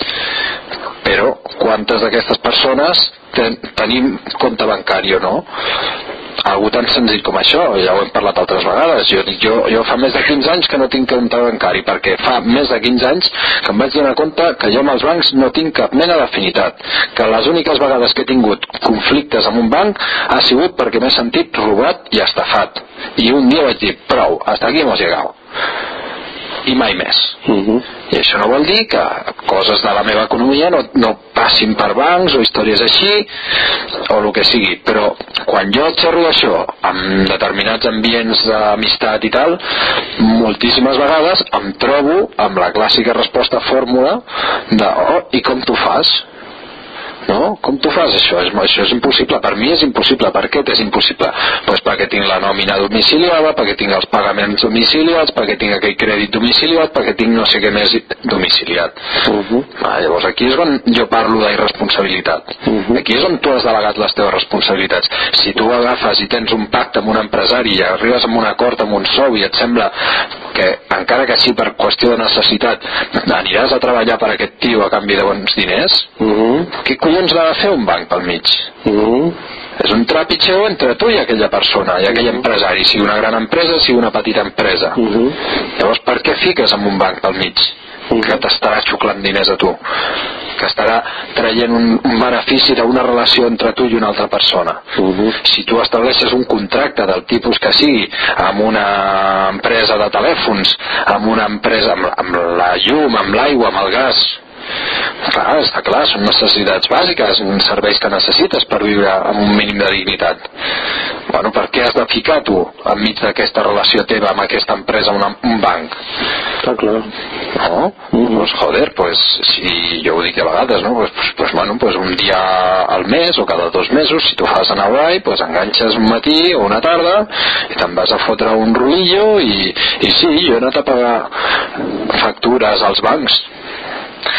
Però quantes d'aquestes persones tenim compte bancari o no? Algú tan senzill com això, ja ho hem parlat altres vegades. Jo fa més de 15 anys que no tinc compte bancari, perquè fa més de 15 anys que em vaig donar compte que jo amb els bancs no tinc cap mena d'afinitat, que les úniques vegades que he tingut conflictes amb un banc ha sigut perquè m'he sentit robat i estafat, i un dia vaig dir, prou, hasta aquí hemos llegado, i mai més. I això no vol dir que coses de la meva economia no passin per bancs o històries així o el que sigui, però quan jo xerro d'això en determinats ambients d'amistat i tal, moltíssimes vegades em trobo amb la clàssica resposta fórmula de i com tu fas? No? Com tu fas això? Això és impossible. Per mi és impossible. Per què és impossible? Doncs perquè tinc la nòmina domiciliada, perquè tinc els pagaments domiciliats, perquè tinc aquell crèdit domiciliat, perquè tinc no sé què més domiciliat. Llavors aquí és on jo parlo d'irresponsabilitat. Aquí és on tu has delegat les teves responsabilitats. Si tu agafes i tens un pacte amb un empresari i arribes a un acord amb un sou i et sembla que, encara que sí per qüestió de necessitat, aniràs a treballar per aquest tio a canvi de bons diners, què collons l'ha de fer un banc pel mig? És un trapitxeu entre tu i aquella persona i aquell empresari, sigui una gran empresa, sigui una petita empresa. Llavors, per què fiques en un banc pel mig que t'estarà xuclant diners a tu, que estarà traient un benefici d'una relació entre tu i una altra persona? Si tu estableixes un contracte del tipus que sigui amb una empresa de telèfons, amb una empresa amb la llum, amb l'aigua, amb el gas, clar, està clar, són necessitats bàsiques, serveis que necessites per viure amb un mínim de dignitat. Bueno, per què has de ficar tu enmig d'aquesta relació teva amb aquesta empresa, un banc?
Està clar.
No? Doncs joder, si jo ho dic a vegades, no? Pues un dia al mes o cada 2 mesos, si tu fas anar guai, enganxes un matí o una tarda i te'n vas a fotre un rolillo i sí, jo he anat a pagar factures als bancs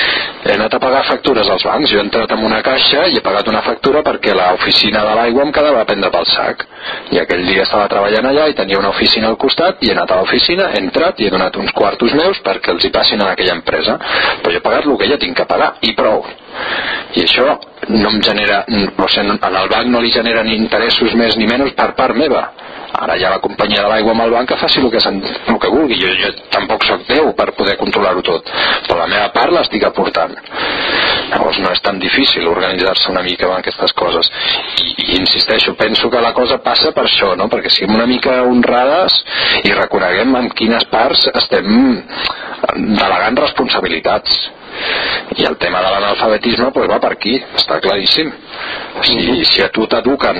he anat a pagar factures als bancs. Jo he entrat en una caixa i he pagat una factura perquè l'oficina de l'aigua em quedava a prendre pel sac, i aquell dia estava treballant allà i tenia una oficina al costat, i he anat a l'oficina, he entrat i he donat uns quartos meus perquè els hi passin a aquella empresa, però jo he pagat el que ja tinc que pagar i prou. I això no em genera, o sigui, en el banc no li generen interessos més ni menys per part meva. Ara hi ha la companyia de l'aigua amb el banc que faci el que vulgui. Jo tampoc soc Déu per poder controlar-ho tot, però la meva part l'estic aportant. Llavors no és tan difícil organitzar-se una mica amb aquestes coses. I insisteixo, penso que la cosa passa per això, no? Perquè siguem una mica honrades i reconeguem en quines parts estem delegant responsabilitats. I el tema de l'analfabetisme pues, va per aquí, està claríssim. Si a tu t'eduquen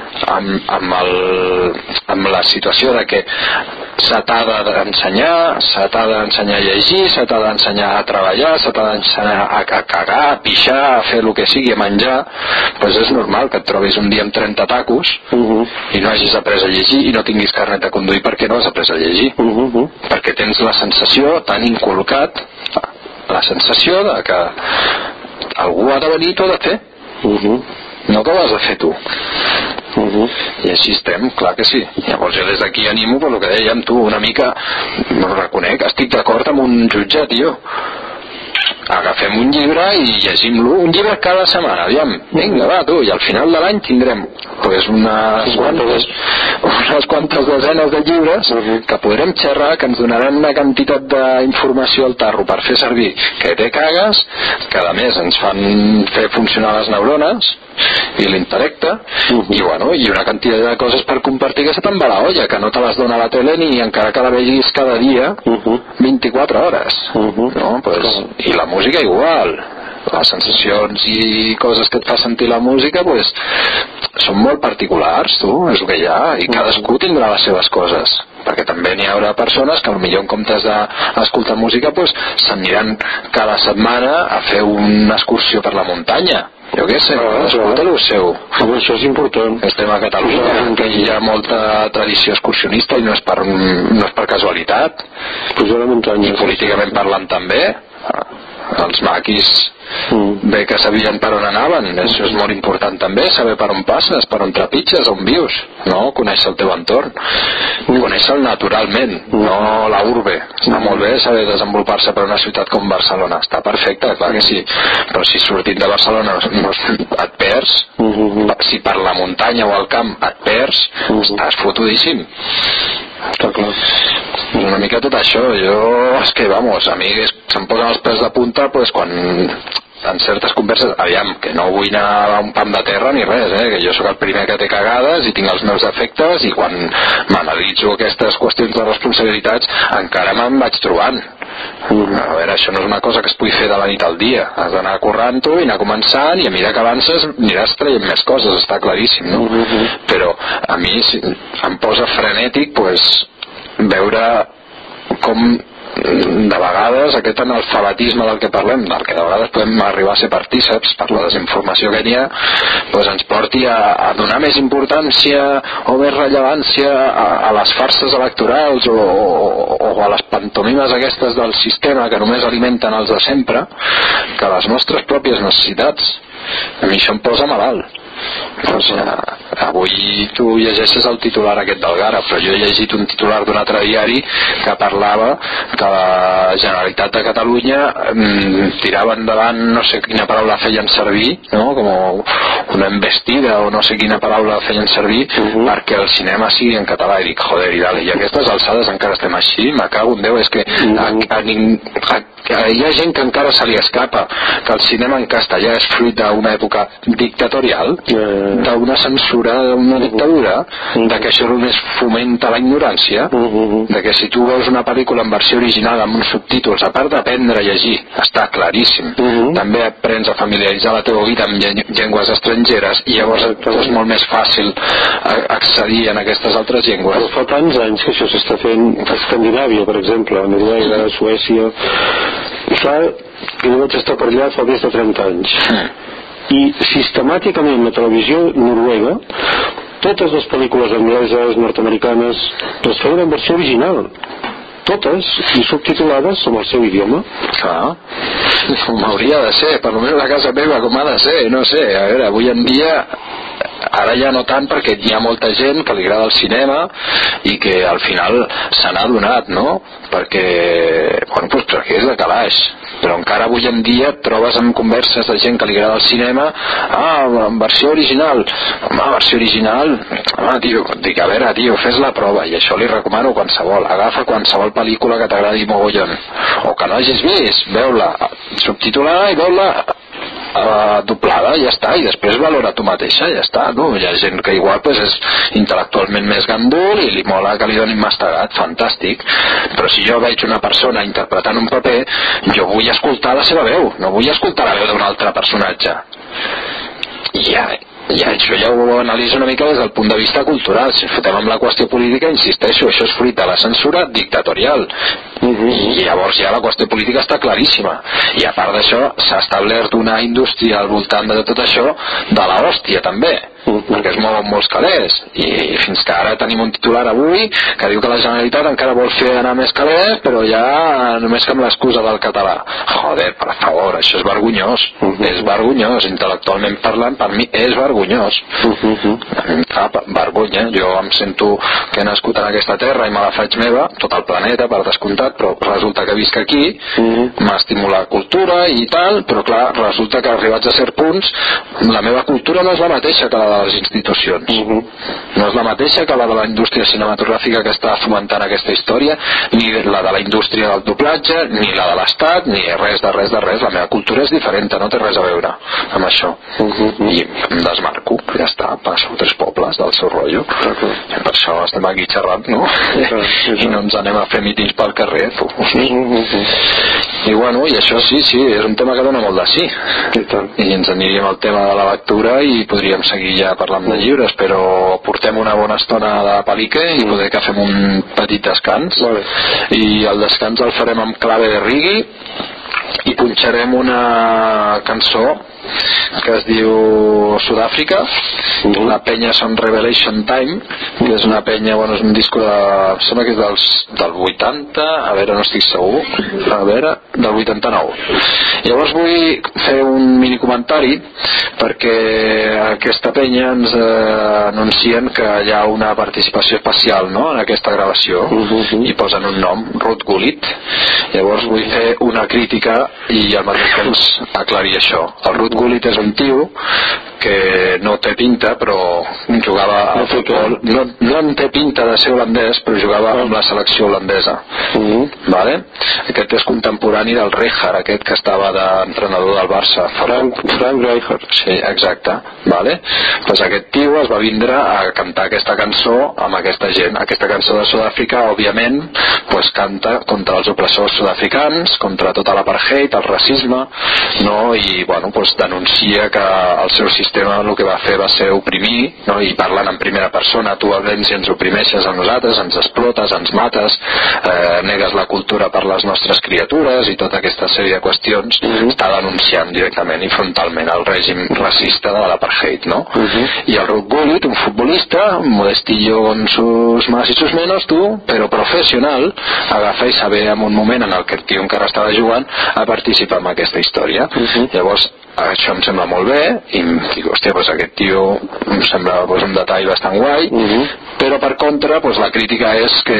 amb la situació de que se t'ha d'ensenyar a llegir, se t'ha d'ensenyar a treballar, se t'ha d'ensenyar a cagar, a pixar, a fer el que sigui, a menjar, doncs és normal que et trobis un dia amb 30 tacos i no hagis après a llegir i no tinguis carnet de conduir perquè no has après a llegir, perquè tens la sensació tan inculcat, la sensació de que algú ha de venir i t'ho ha de fer, no que ho has de fer tu. I així estem, clar que sí. Llavors jo des d'aquí animo per el que dèiem tu, una mica, no reconec, estic d'acord amb un jutge, tio. Agafem un llibre i llegim-lo, un llibre cada setmana, aviam, vinga, va, tu, i al final de l'any tindrem pues, unes quantes desenes de llibres que podrem xerrar, que ens donaran una quantitat d'informació al tarro per fer servir, que te cagues, que a més ens fan fer funcionar les neurones i l'intel·lecte, i bueno, i una quantitat de coses per compartir que se te'n va la olla, que no te les dona la tele ni encara que la vegis cada dia 24 hores, no? Pues, i la música igual, les sensacions i coses que et fa sentir la música pues, són molt particulars, tu, és el que hi ha, i cadascú tindrà les seves coses, perquè també n'hi haurà persones que potser en comptes d'escoltar música pues, s'aniran cada setmana a fer una excursió per la muntanya. Jo què sé, escolta el seu.
Això és important.
Estem a Catalunya, que hi ha molta tradició excursionista i no és per casualitat.
Pujar a la muntanya.
I políticament parlant també, els maquis bé que sabien per on anaven, això és molt important també, saber per on passes, per on trepitges, on vius, no? Conèixer el teu entorn, conèixer-el naturalment, no la urbe. Està molt bé saber desenvolupar-se per una ciutat com Barcelona, està perfecte, clar que sí, però si sortint de Barcelona et perds, si per la muntanya o el camp et perds, estàs fotudíssim.
Està clar.
Una mica tot això, és que, vamos, a mi se'm posen els pèls de punta pues, quan en certes converses, aviam, que no vull anar a un pam de terra ni res, que jo sóc el primer que té cagades i tinc els meus defectes i quan m'analitzo aquestes qüestions de responsabilitats encara me'n vaig trobant. A veure, això no és una cosa que es pugui fer de la nit al dia, has d'anar currant-ho i anar començant i a mesura que avances aniràs traient més coses, està claríssim, no? Però a mi em posa frenètic pues, veure com de vegades aquest analfabetisme del que parlem, del que de vegades podem arribar a ser partíceps per la desinformació que hi ha, doncs ens porti a donar més importància o més rellevància a les farses electorals o a les pantomimes aquestes del sistema que només alimenten els de sempre que les nostres pròpies necessitats. A mi això em posa malalt. Doncs, avui tu llegeixes el titular aquest del Gara, però jo he llegit un titular d'un altre diari que parlava que la Generalitat de Catalunya tirava endavant, no sé quina paraula feien servir, no? Com una embestida o no sé quina paraula feien servir perquè el cinema sigui en català, i dic, joder, i a aquestes alçades encara estem així, me cago en Déu, és que hi ha gent que encara se li escapa que el cinema en castellà és fruit d'una època dictatorial, d'una censura, d'una dictadura, de que això només fomenta la ignorància, de que si tu veus una pel·lícula en versió original amb uns subtítols, a part d'aprendre a llegir, està claríssim, també aprens a familiaritzar la teva vida amb llengües estrangeres i llavors és molt més fàcil accedir en aquestes altres llengües.
Però fa tants anys que això s'està fent a Escandinàvia, per exemple, a Noruega, a Suècia. Jo vaig estar per allà fa més de 30 anys i sistemàticament la televisió noruega totes les pel·lícules angleses, nord-americanes les feien en versió original, totes i subtitulades en el seu idioma.
Clar, com hauria de ser, per almenys a casa meva com ha de ser, no sé, a veure, avui en dia ara ja no tant perquè hi ha molta gent que li agrada el cinema i que al final se n'ha adonat, no? Perquè, bueno, doncs perquè és de calaix, però encara avui en dia et trobes en converses de gent que li agrada el cinema, en versió original, versió original, tio, dic, a veure, tio, fes la prova, i això li recomano qualsevol, agafa qualsevol pel·lícula que t'agradi mogollon, o que no hagis vist, veu-la subtitulada i veu-la doblada, ja està, i després valora tu mateixa, ja està, no? Hi ha gent que igual pues, és intel·lectualment més gandul i li mola que li donin mastegat, fantàstic, però si jo veig una persona interpretant un paper, jo vull escoltar la seva veu, no vull escoltar la veu d'un altre personatge. I això ja ho analitzo una mica des del punt de vista cultural. Si fotem amb la qüestió política, insisteixo, això és fruit de la censura dictatorial. I llavors ja la qüestió política està claríssima. I a part d'això s'ha establert una indústria al voltant de tot això de la hòstia també, perquè es mouen molts calés, i fins que ara tenim un titular avui que diu que la Generalitat encara vol fer anar més calés, però ja només que amb l'excusa del català. Joder, per favor, això és vergonyós, és vergonyós, intel·lectualment parlant, per mi és vergonyós. A mi em fa vergonya, jo em sento que he nascut en aquesta terra i me la faig meva, tot el planeta per descomptat, però resulta que visc aquí, m'ha estimulat cultura i tal, però clar, resulta que arribats a cert punts la meva cultura no és la mateixa que la de les institucions, no és la mateixa que la de la indústria cinematogràfica que està fomentant aquesta història, ni la de la indústria del doblatge, ni la de l'estat, ni res de res, la meva cultura és diferent, no té res a veure amb això, i em desmarco, ja està, passo 3 pobles del seu rotllo, i per això estem aquí xerrant, no? I no ens anem a fer mítings pel carrer, i bueno, i això sí, és un tema que dona molt de sí, i ens aniríem al tema de la lectura i podríem seguir ja parlant de llibres, però portem una bona estona de palique i poder que fem un petit descans, i el descans el farem amb clave de reggae i punxarem una cançó que es diu Sud-àfrica, la penya són Revelation Time, que és una penya, bueno, és un disco de, sembla que és del 80, a veure, no estic segur, a veure, del 89. Llavors vull fer un mini comentari perquè aquesta penya ens anuncien que hi ha una participació especial, no?, en aquesta gravació, i posen un nom, Ruud Gullit. Llavors vull fer una crítica i al mateix temps aclarir això. El Ruud Gullit és un tio que no té pinta, però jugava a futbol, no en té pinta de ser holandès, però jugava amb la selecció holandesa, vale? Aquest és contemporani del Rijkaard, aquest que estava d'entrenador del Barça, Frank Rijkaard, sí, exacte, vale? Pues aquest tio es va vindre a cantar aquesta cançó amb aquesta gent. Aquesta cançó de Sud-àfrica, òbviament, pues canta contra els opressors sud-africans, contra tota l'apartheid, el racisme, no? I bueno, pues denuncia que el seu sistema el que va fer va ser oprimir, no? I parlant en primera persona, tu vens i ens oprimeixes a nosaltres, ens explotes, ens mates, negues la cultura per les nostres criatures i tota aquesta sèrie de qüestions, està denunciant directament i frontalment el règim racista de l'apartheid, no? I el Ruud Gullit, un futbolista, modestillo con sus más y sus menos, però professional, agafa i saber en un moment en el que el tio encara estava jugant a participar en aquesta història. Llavors això em sembla molt bé i em dic, hòstia, doncs aquest tio em sembla un detall bastant guai, però per contra la crítica és que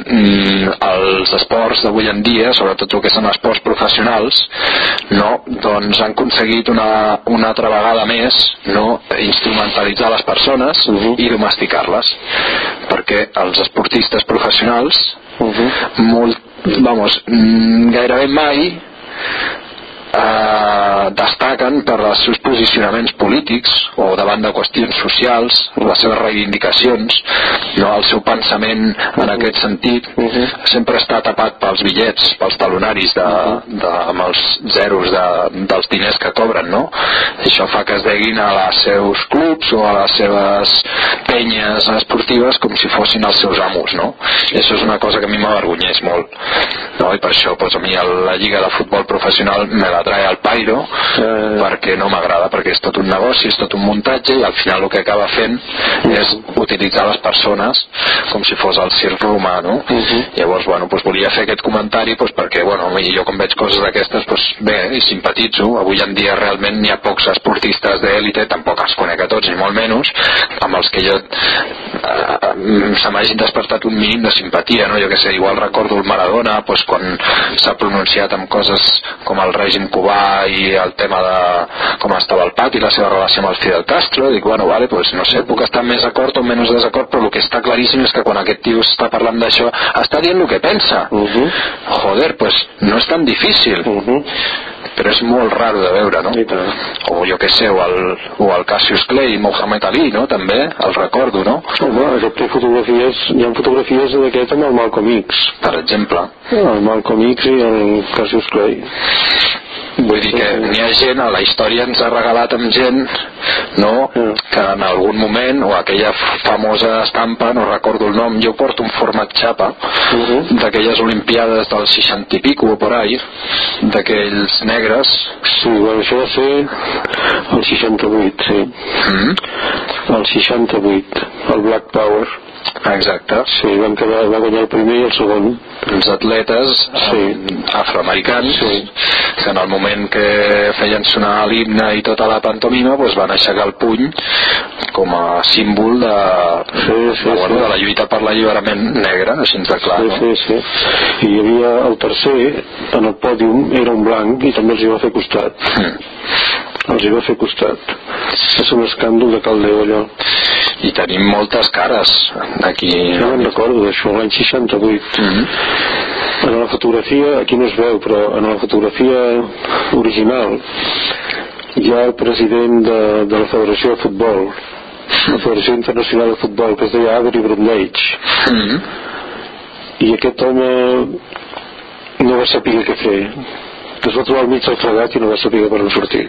els esports d'avui en dia, sobretot el que són esports professionals, doncs han aconseguit una altra vegada més instrumentalitzar les persones i domesticar-les, perquè els esportistes professionals gairebé mai destaquen per els seus posicionaments polítics o davant de qüestions socials, les seves reivindicacions, el seu pensament en aquest sentit sempre està tapat pels bitllets, pels talonaris amb els zeros dels diners que cobren, no? Això fa que es deguin a els seus clubs o a les seves penyes esportives com si fossin els seus amos, no? I això és una cosa que a mi m'avergonyeix molt, no? I per això pues, a mi la lliga de futbol professional me la trae al pairo, perquè no m'agrada, perquè és tot un negoci, és tot un muntatge, i al final el que acaba fent és utilitzar les persones com si fos el circ romà, no? Llavors, bueno, pues, volia fer aquest comentari pues, perquè, bueno, jo com veig coses d'aquestes, pues, bé, i simpatitzo. Avui en dia realment n'hi ha pocs esportistes d'èlite, tampoc els conec a tots, ni molt menys, amb els que jo se m'hagin despertat un mínim de simpatia, no? Jo que sé, igual recordo el Maradona, pues, quan s'ha pronunciat amb coses com el règim cubà i el tema de com estava el pati, la seva relació amb el Fidel Castro, dic, bueno, vale, pues, no sé, puc estar més d'acord o menys desacord, però el que està claríssim és que quan aquest tio està parlant d'això, està dient el que pensa. Joder, pues, no és tan difícil. Però és molt raro de veure, no? O jo que sé, o el Cassius Clay i Muhammad Ali, no? També, el recordo, no?
Home, hi ha fotografies d'aquest amb el Malcolm X,
per exemple.
El Malcolm X i el Cassius Clay.
Vull dir que n'hi ha gent, a la història ens ha regalat amb gent, no? Que en algun moment, o aquella famosa estampa, no recordo el nom, jo porto un format xapa d'aquelles olimpiades del 60 i pico o por ahí, d'aquells negres.
Sí, bueno, això va ser el 68, sí. El 68, el Black Power.
Exacte.
Sí, va guanyar el primer i el segon.
Els atletes afroamericans que en el moment que feien sonar l'himne i tota la pantomima pues van aixecar el puny com a símbol de la lluita per l'alliberament negre, així de clar, no?
Sí. I hi havia el tercer en el pòdium, era un blanc i també els hi va fer costat. Els hi va fer costat. És un escàndol de caldeu, allò.
I tenim moltes cares aquí.
Jo me'n recordo d'això, l'any 68. En la fotografia, aquí no es veu, però en la fotografia original hi ha el president de la Federació de Futbol, la Federació Internacional de Futbol, que es deia Avery Brundage. I aquest home no va saber què fer. Es va trobar al mig del fregat i no va saber per on sortir.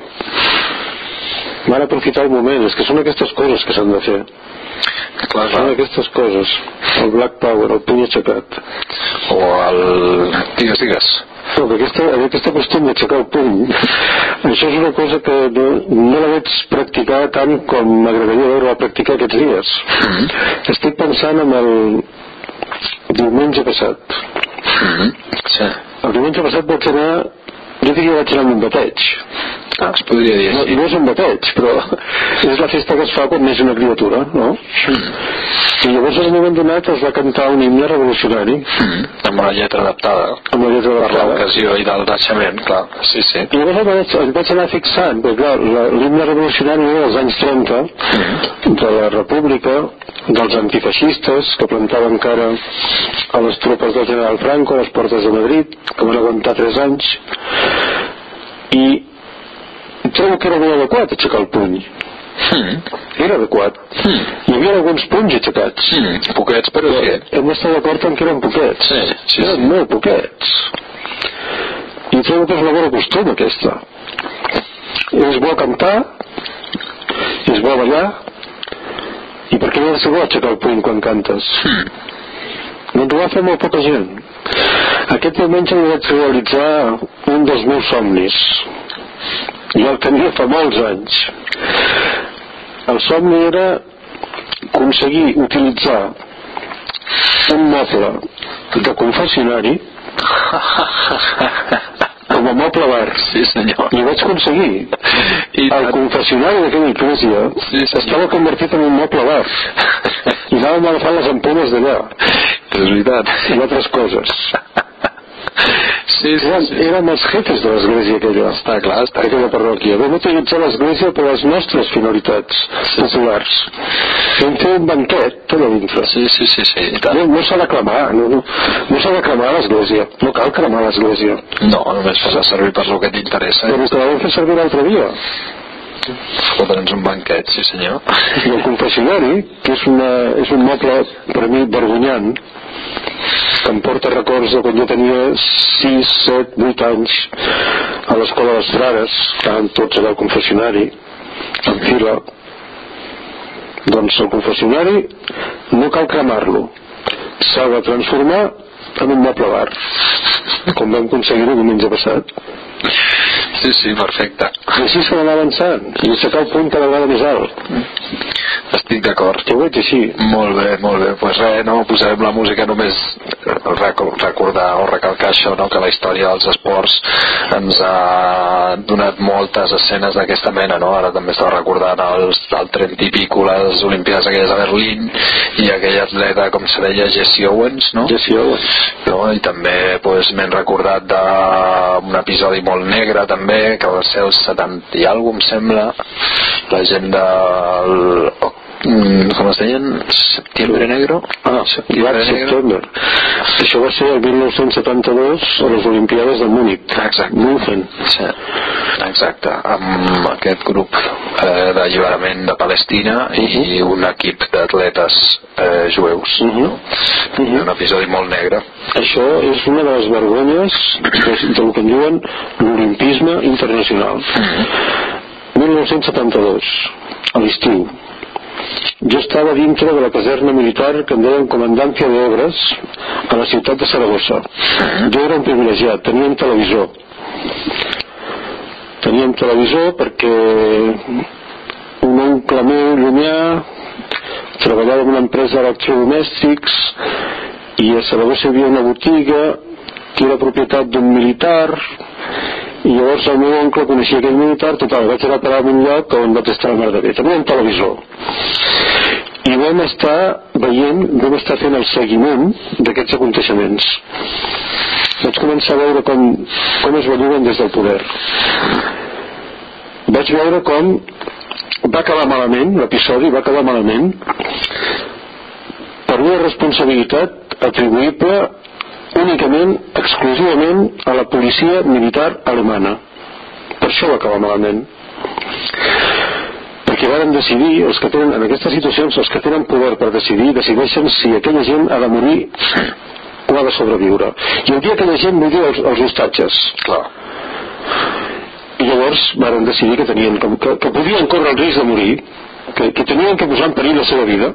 Van aprofitar el moment. És que són aquestes coses que s'han de fer. Són aquestes coses. El Black Power, el puny aixecat.
O el... Digues.
No, aquesta qüestió d'aixecar el puny, això és una cosa que no la vaig practicar tant com m'agradaria veure-la practicar aquests dies. Estic pensant en el diumenge passat. El diumenge passat vaig anar, jo diria vaig anar amb un bateig.
Es podria dir així.
No és un bateig, però és la festa que es fa quan neix una criatura, no? I llavors en un moment donat es va cantar un himne revolucionari.
Amb la lletra adaptada.
Amb la lletra adaptada.
Per l'ocasió i del naixement, clar. Sí.
I llavors em vaig anar fixant, perquè clar, l'himne revolucionari era dels anys 30, de la República, dels antifeixistes que plantaven cara a les tropes del general Franco a les portes de Madrid, que van aguantar 3 anys, i trobo que era molt adequat aixecar el puny. Era adequat. Hi havia alguns punys aixecats.
Poquets, però sí.
Hem d'estar d'acord en que eren poquets. Eren molt poquets. I trobo que és una bona costum aquesta. És bo cantar, és bo ballar, i per què no ha de ser bo aixecar el puny quan cantes? Doncs ho va fer molt poca gent. Aquest diumenge li vaig realitzar un dels meus somnis. Jo el tenia fa molts anys. El somni era aconseguir utilitzar un moble de confessionari com a moble bar.
Sí, senyor.
I ho vaig aconseguir. El confessionari d'aquella església estava convertit en un moble bar. I anàvem a agafar les ampones d'allà.
És veritat.
I altres coses.
Sí.
Érem els jefes de l'església aquella. Està clar, aquella parròquia. Vam utilitzar l'església per les nostres finalitats populars. Vam fer un banquet allà dintre.
Sí.
No s'ha de cremar, no s'ha de cremar l'església. No cal cremar l'església.
No, només fa servir per el que t'interessa.
Però que la vam fer servir l'altre dia.
Fotre'ns un banquet, sí senyor.
I el confessionari, que és un moble per mi vergonyant, que em porta records de quan jo tenia 6, 7, 8 anys a l'escola dels frares, estaven tots allà al confessionari en fila. Doncs el confessionari no cal cremar-lo, s'ha de transformar en un moble bar. com vam aconseguir-ho diumenge passat.
Sí, perfecte.
I així s'ha d'anar avançant i aixecar el punt cada vegada més alt.
Estic d'acord.
Jo ho veig així.
Molt bé. Pues res, no? Posarem la música només recordar o recalcar això, no? Que la història dels esports ens ha donat moltes escenes d'aquesta mena, no? Ara també estava recordant el tren típic, les Olimpiades aquelles a Berlín, i aquell atleta, com se deia, Jesse Owens, no?
Jesse Owens.
No? I també pues, m'he recordat d'un episodi molt negre també, que va ser el 70 i alguna, em sembla, la gent del com es deien? Septiembre Negro?
Septiembre Negro. Això va ser el 1972 a les Olimpiades de Múnich.
Exacte.
München.
Sí. Exacte, amb aquest grup d'alliberament de Palestina i un equip d'atletes jueus. Un episodi molt negre.
Això és una de les vergonyes del que en diuen l'olimpisme internacional. 1972, a l'estiu. Jo estava dintre de la caserna militar que en deien Comandancia de Obras a la ciutat de Saragossa. Jo era un privilegiat, teníem televisor perquè un oncle meu llunyà treballava en una empresa d'electrodomèstics i a Saragossa hi havia una botiga que era propietat d'un militar, i llavors el meu oncle coneixia aquell militar. Total, vaig anar a parar en un lloc on vaig estar la mar de bé. Tenia un televisor i vam estar fent el seguiment d'aquests aconteixements. Vaig començar a veure com es belluguen des del poder. Vaig veure com va acabar malament, l'episodi va acabar malament per una responsabilitat atribuïble únicament, exclusivament a la policia militar alemana. Per això va acabar malament. Perquè varen decidir, els que tenen, en aquestes situacions, els que tenen poder per decidir, decideixen si aquella gent ha de morir o ha de sobreviure. I el dia aquella gent vull dir els hostatges. Clar. I llavors varen decidir que podien córrer el risc de morir, que tenien que posar en perill la seva vida,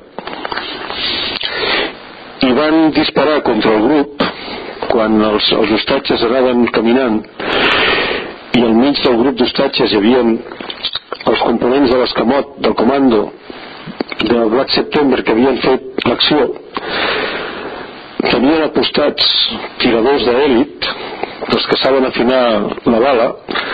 i van disparar contra el grup quan els hostatges anaven caminant, i al mig del grup d'hostatges hi havia els components de l'escamot del comando del Black September que havien fet l'acció. Tenien apostats tiradors d'èlit, els que saben afinar la bala,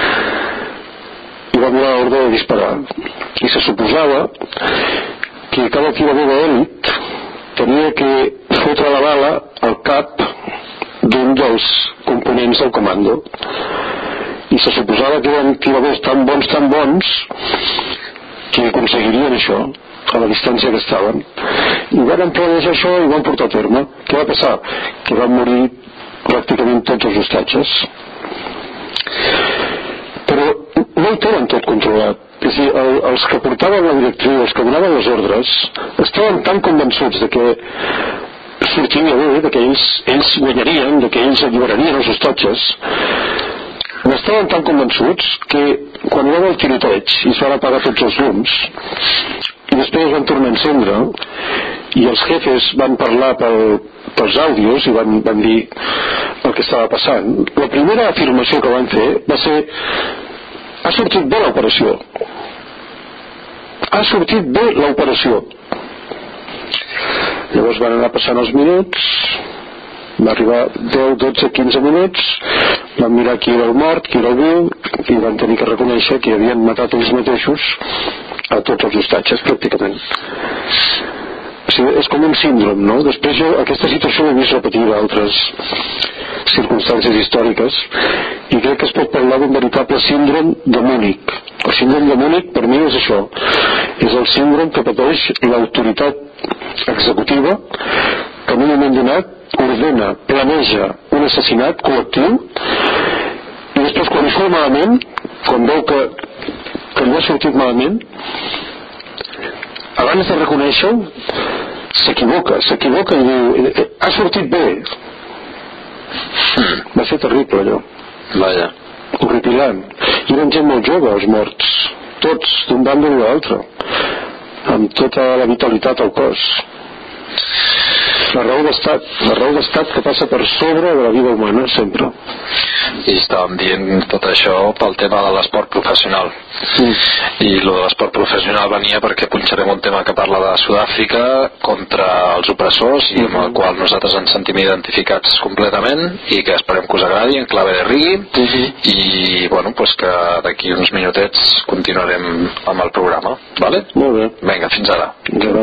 i van donar l'ordre de disparar. I se suposava que cada tirador d'èlit tenia que fotre la bala al cap d'un dels components del comando, i se suposava que eren tiradors tan bons que aconseguirien això a la distància que estaven, i van planejar això i van portar a terme. Què va passar? Que van morir pràcticament tots els hostatges, però no ho tenen tot controlat. És a dir, els que portaven la directriu, els que donaven les ordres, estaven tan convençuts de que sortiria bé, de que ells guanyarien, de que ells alliberarien els hostatges. Estaven tan convençuts que quan hi va haver el tiroteig i es van apagar tots els llums i després es van tornar a encendre i els jefes van parlar pels àudios i van dir el que estava passant, la primera afirmació que van fer va ser: ha sortit bé l'operació, ha sortit bé l'operació. Llavors van anar passant els minuts, va arribar 10, 12, 15 minuts, van mirar qui era el mort, qui era el viu, i van tenir que reconèixer que havien matat ells mateixos a tots els hostatges, pràcticament. O sigui, és com un síndrom, no? Després jo aquesta situació l'he vist repetida a altres circumstàncies històriques i crec que es pot parlar d'un veritable síndrom de Múnich. El síndrom de Múnich per mi és això, és el síndrom que pateix l'autoritat executiva que en un moment donat ordena, planeja un assassinat col·lectiu i després quan ho surt malament, quan veu que li ha sortit malament, abans de reconèixer-ho s'equivoca i diu: ha sortit bé. Va ser terrible allò. Vaja. Horripilant. I eren gent molt jove, els morts, tots d'un bàndol i l'altre, amb tota la vitalitat al cos. La raó d'estat que passa per sobre de la vida humana, sempre.
I estàvem dient tot això pel tema de l'esport professional. I lo de l'esport professional venia perquè punxarem un tema que parla de Sud-àfrica contra els opressors i amb el qual nosaltres ens sentim identificats completament i que esperem que us agradi en clave de reggae i bueno, pues que d'aquí uns minutets continuarem amb el programa, vale?
Molt bé.
Vinga, fins ara.
Fins ara.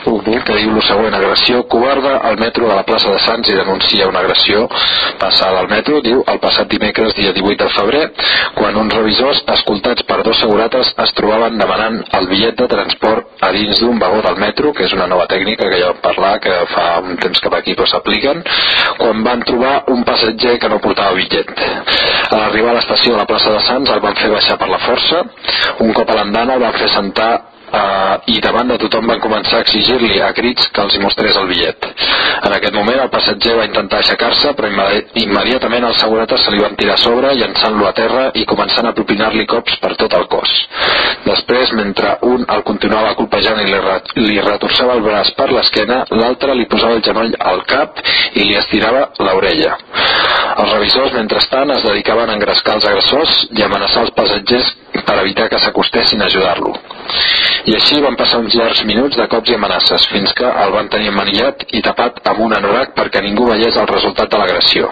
que diu el següent: agressió covarda al metro de la plaça de Sants, i denuncia una agressió passada al metro. Diu: el passat dimecres, dia 18 de febrer, quan uns revisors escoltats per 2 segurates es trobaven demanant el bitllet de transport a dins d'un vagó del metro, que és una nova tècnica que ja vam parlar, que fa un temps cap aquí però s'apliquen, quan van trobar un passatger que no portava bitllet. A l'arribar a l'estació de la plaça de Sants el van fer baixar per la força. Un cop a l'andana el van fer sentar i davant de tothom van començar a exigir-li a crits que els hi mostrés el bitllet. En aquest moment el passatger va intentar aixecar-se, però immediatament els segurates se li van tirar a sobre, llançant-lo a terra i començant a propinar-li cops per tot el cos. Després, mentre un el continuava colpejant i li retorçava el braç per l'esquena, l'altre li posava el genoll al cap i li estirava l'orella. Els revisors, mentrestant, es dedicaven a engrescar els agressors i a amenaçar els passatgers per evitar que s'acostessin a ajudar-lo. I així van passar uns llargs minuts de cops i amenaces, fins que el van tenir emmanillat i tapat amb un anorac perquè ningú veiés el resultat de l'agressió.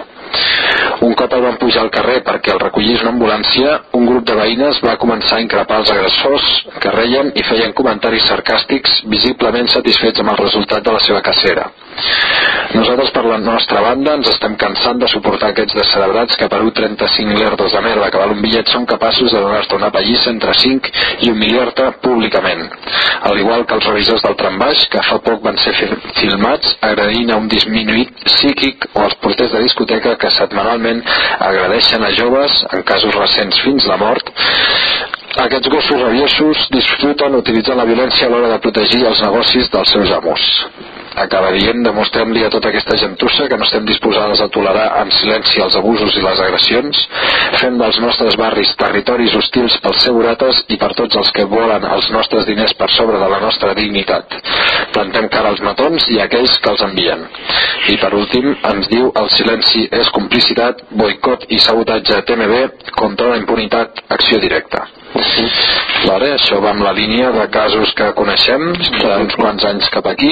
Un cop el van pujar al carrer perquè el recollís una ambulància, un grup de veïnes va començar a increpar els agressors, que reien i feien comentaris sarcàstics, visiblement satisfets amb el resultat de la seva cacera. Nosaltres, per la nostra banda, ens estem cansant de suportar aquests descerebrats que per 1,35 lerdos de merda que val un bitllet són capaços de donar-te una pallissa entre 5 i humiliar-te públicament. Al igual que els revisors del trambaix, que fa poc van ser filmats agredint a un disminuït psíquic, o els porters de discoteca que setmanalment agredeixen a joves, en casos recents fins la mort. Aquests gossos rabiosos disfruten utilitzant la violència a l'hora de protegir els negocis dels seus amos. Acaba dient: demostrem-li a tota aquesta gentussa que no estem disposades a tolerar en silenci els abusos i les agressions. Fem dels nostres barris territoris hostils pels segurates i per tots els que volen els nostres diners per sobre de la nostra dignitat. Plantem cara als matons i a aquells que els envien. I per últim ens diu: el silenci és complicitat, boicot i sabotatge TMB contra la impunitat, acció directa. Vale, això va amb la línia de casos que coneixem d'uns quants anys cap aquí.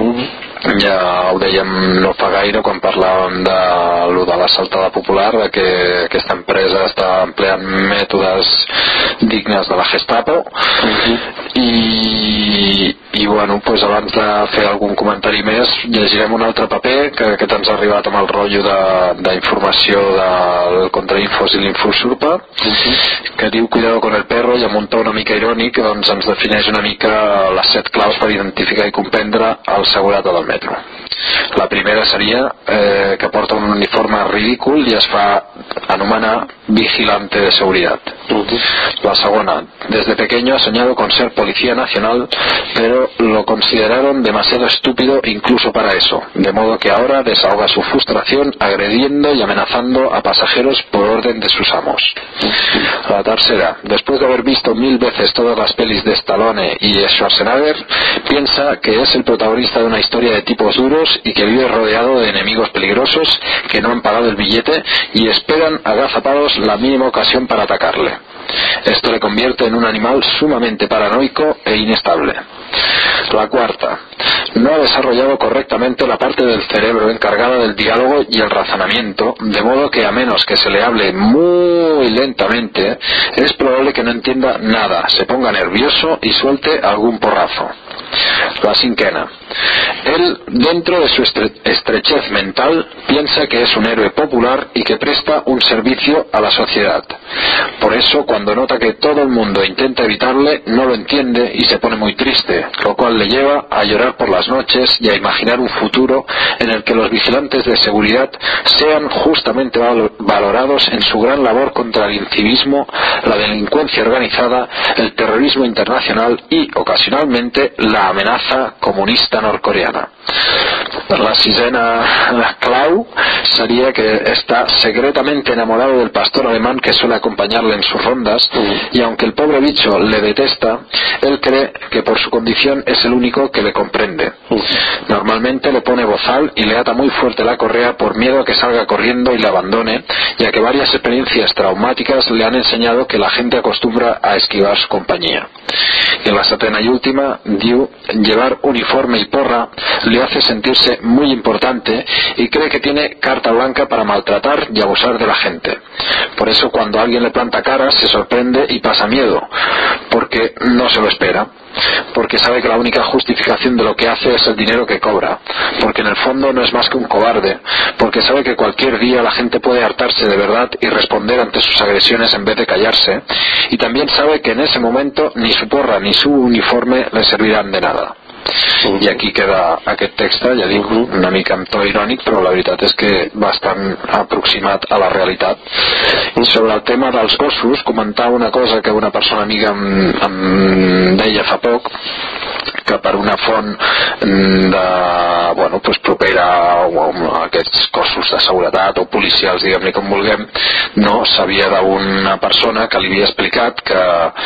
Ja ho dèiem no fa gaire quan parlàvem de l'assaltada popular, de que aquesta empresa està empleant mètodes dignes de la Gestapo. I bueno, doncs abans de fer algun comentari més, llegirem un altre paper que aquest ens ha arribat amb el rotllo d'informació del Contrainfos i l'Infosurpa, que diu: cuidado con el perro, i amb un to una mica irònic doncs ens defineix una mica les 7 claus per identificar i comprendre el segurata del metro. La primera seria que porta un uniforme ridícul i es fa anomenar vigilante de seguridad. La segona: desde pequeño ha soñado con ser policía nacional, pero lo consideraron demasiado estúpido incluso para eso, de modo que ahora desahoga su frustración agrediendo y amenazando a pasajeros por orden de sus amos. La tercera: después de haber visto 1000 veces todas las pelis de Stallone y Schwarzenegger, piensa que es el protagonista de una historia de tipos duros y que vive rodeado de enemigos peligrosos que no han pagado el billete y esperan agazapados la mínima ocasión para atacarle. Esto le convierte en un animal sumamente paranoico e inestable. La cuarta: no ha desarrollado correctamente la parte del cerebro encargada del diálogo y el razonamiento, de modo que a menos que se le hable muy lentamente, es probable que no entienda nada, se ponga nervioso y suelte algún porrazo. La cinquena: él, dentro de su estrechez mental, piensa que es un héroe popular y que presta un servicio a la sociedad. Por eso, cuando nota que todo el mundo intenta evitarle, no lo entiende y se pone muy triste, lo cual le lleva a llorar por las noches y a imaginar un futuro en el que los vigilantes de seguridad sean justamente valorados en su gran labor contra el incivismo, la delincuencia organizada, el terrorismo internacional y, ocasionalmente, la amenaza comunista norcoreana. La sisena clau sería que está secretamente enamorado del pastor alemán que suele acompañarle en sus rondas, y aunque el pobre bicho le detesta, él cree que por su condición es el único que le comprende. Normalmente le pone bozal y le ata muy fuerte la correa por miedo a que salga corriendo y le abandone, ya que varias experiencias traumáticas le han enseñado que la gente acostumbra a esquivar su compañía. Y en la setena y última, diu: llevar uniforme y porra le le hace sentirse muy importante y cree que tiene carta blanca para maltratar y abusar de la gente. Por eso cuando alguien le planta cara se sorprende y pasa miedo, porque no se lo espera, porque sabe que la única justificación de lo que hace es el dinero que cobra, porque en el fondo no es más que un cobarde, porque sabe que cualquier día la gente puede hartarse de verdad y responder ante sus agresiones en vez de callarse, y también sabe que en ese momento ni su porra ni su uniforme le servirán de nada. I aquí queda aquest text, ja dic, una mica amb to irònic, però la veritat és que bastant aproximat a la realitat. I sobre el tema dels gossos, comentar una cosa que una persona amiga em deia fa poc, que per una font propera a aquests cossos de seguretat o policials, diguem-ne com vulguem, no, sabia d'una persona que li havia explicat que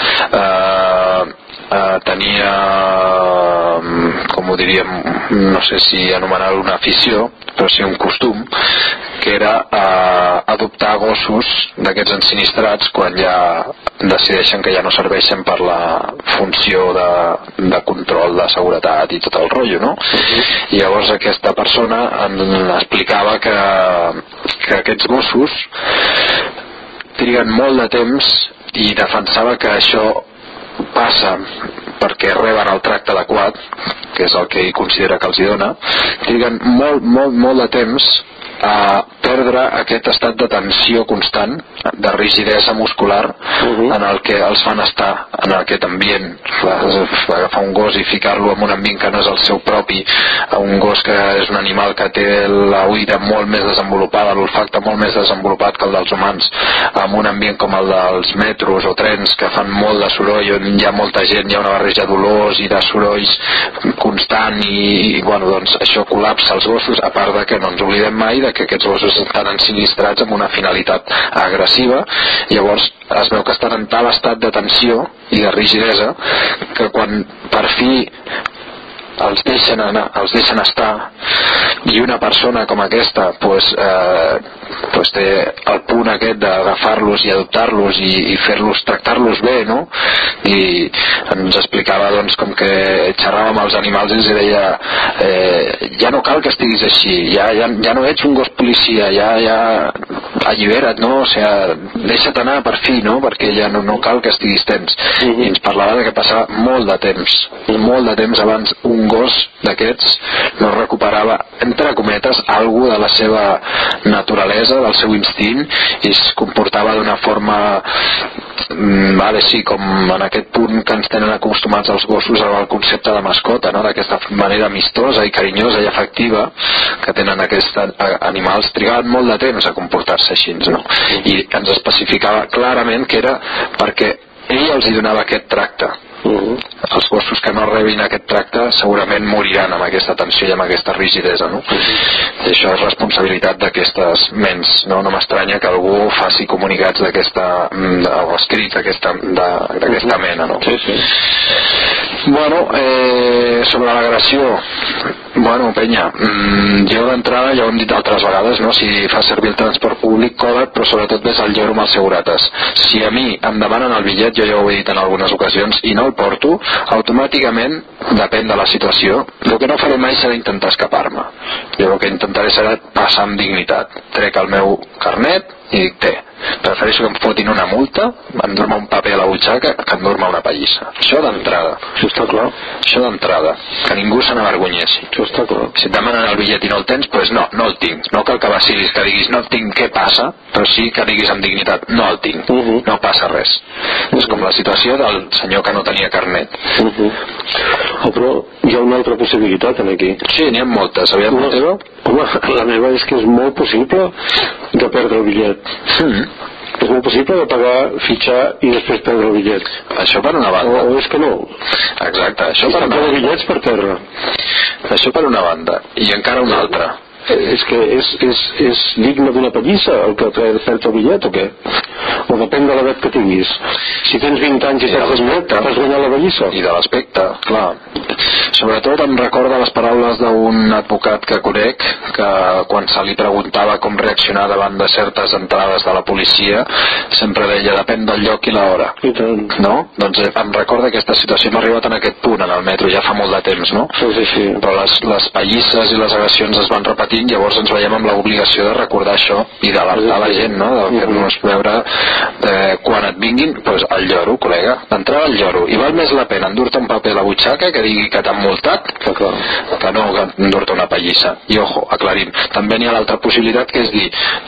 tenia, com ho diríem, no sé si anomenar-ho una afició, però sí un costum, que era adoptar gossos d'aquests ensinistrats quan ja decideixen que ja no serveixen per la funció de control de seguretat i tot el rotllo, no? I llavors aquesta persona explicava que aquests gossos triguen molt de temps i defensava que això passa perquè reben el tracte adequat, que és el que ell considera que els hi dona, triguen molt de temps a perdre aquest estat de tensió constant, de rigidesa muscular en el que els fan estar en aquest ambient. Agafar un gos i ficar-lo en un ambient que no és el seu propi, un gos que és un animal que té l'oïda molt més desenvolupada, l'olfacte molt més desenvolupat que el dels humans, en un ambient com el dels metros o trens que fan molt de soroll, on hi ha molta gent, hi ha una barreja d'olors i de sorolls constant i doncs això col·lapsa els gossos, a part de que no ens oblidem mai que aquests gossos estan ensinistrats amb una finalitat agressiva. Llavors es veu que estan en tal estat de tensió i de rigidesa que quan per fi els deixen anar, els deixen estar, i una persona com aquesta té el punt aquest d'agafar-los i adoptar-los i fer-los, tractar-los bé, no? I ens explicava doncs com que xerrava amb els animals i els deia ja no cal que estiguis així, ja no ets un gos policia, ja allibera't, no? O sigui, deixa't anar per fi, no? Perquè ja no cal que estiguis tens. I ens parlava de que passava molt de temps abans un gos d'aquests no recuperava, entre cometes, alguna de la seva naturalesa, del seu instint, i es comportava d'una forma com en aquest punt que ens tenen acostumats els gossos al concepte de mascota, no? D'aquesta manera amistosa i carinyosa i afectiva que tenen aquests animals. Trigaven molt de temps a comportar-se així, no? I ens especificava clarament que era perquè ell els hi donava aquest tracte. Els gossos que no rebin aquest tracte segurament moriran amb aquesta tensió i amb aquesta rigidesa, no? I això és responsabilitat d'aquestes ments, no m'estranya que algú faci comunicats d'aquesta o escrits d'aquesta mena, no? Sobre l'agressió, penya, jo d'entrada ja ho hem dit altres vegades, no? Si fa servir el transport públic, coda't, però sobretot ves al lloro amb els segurates. Si a mi em demanen el bitllet, jo ja ho he dit en algunes ocasions, i no el porto, automàticament, depèn de la situació, el que no faré mai serà intentar escapar-me. Jo el que intentaré serà passar amb dignitat. Trec el meu carnet i dic, prefereixo que em fotin una multa, endur-me un paper a la butxaca, que endur-me una pallissa. Això d'entrada.
Això està clar.
Això d'entrada. Que ningú se n'avergonyeixi.
Això està clar.
Si et demanen el bitllet i no el tens, doncs no el tinc. No cal que vacilis, que diguis no el tinc, què passa? Però sí que diguis amb dignitat, no el tinc. No passa res. És com la situació del senyor que no tenia carnet.
Però hi ha una altra possibilitat aquí.
Sí, n'hi ha moltes. Aviam la teva?
Home, la meva és que és molt possible de perdre el bitllet. És molt possible de pagar, fitxar i després perdre el bitllet.
Això per una banda.
O és que no.
Exacte, això per una banda.
Bitllets per terra.
Això per una banda. I encara una altra.
És que és digne d'una pallissa el que perd el bitllet o què? O depèn de l'edat que tinguis. Si tens 20 anys i perds el bitllet, t'has guanyat la pallissa.
I de l'aspecte, clar. Sobretot em recorda les paraules d'un advocat que conec, que quan se li preguntava com reaccionar davant de certes entrades de la policia, sempre deia, depèn del lloc i l'hora.
I tant.
No? Doncs em recorda aquesta situació. Hem arribat en aquest punt en el metro, ja fa molt de temps, no?
Sí.
Però les pallisses i les agressions es van repetint, llavors ens veiem amb l'obligació de recordar això i d'alertar la gent, no? De fer-nos veure quan et vinguin, doncs el lloro, col·lega, d'entrada el lloro. I val més la pena endur-te un paper a la butxaca que digui que t'han multat que no endur-te una pallissa. I ojo, aclarim, també n'hi ha l'altra possibilitat, que és dir,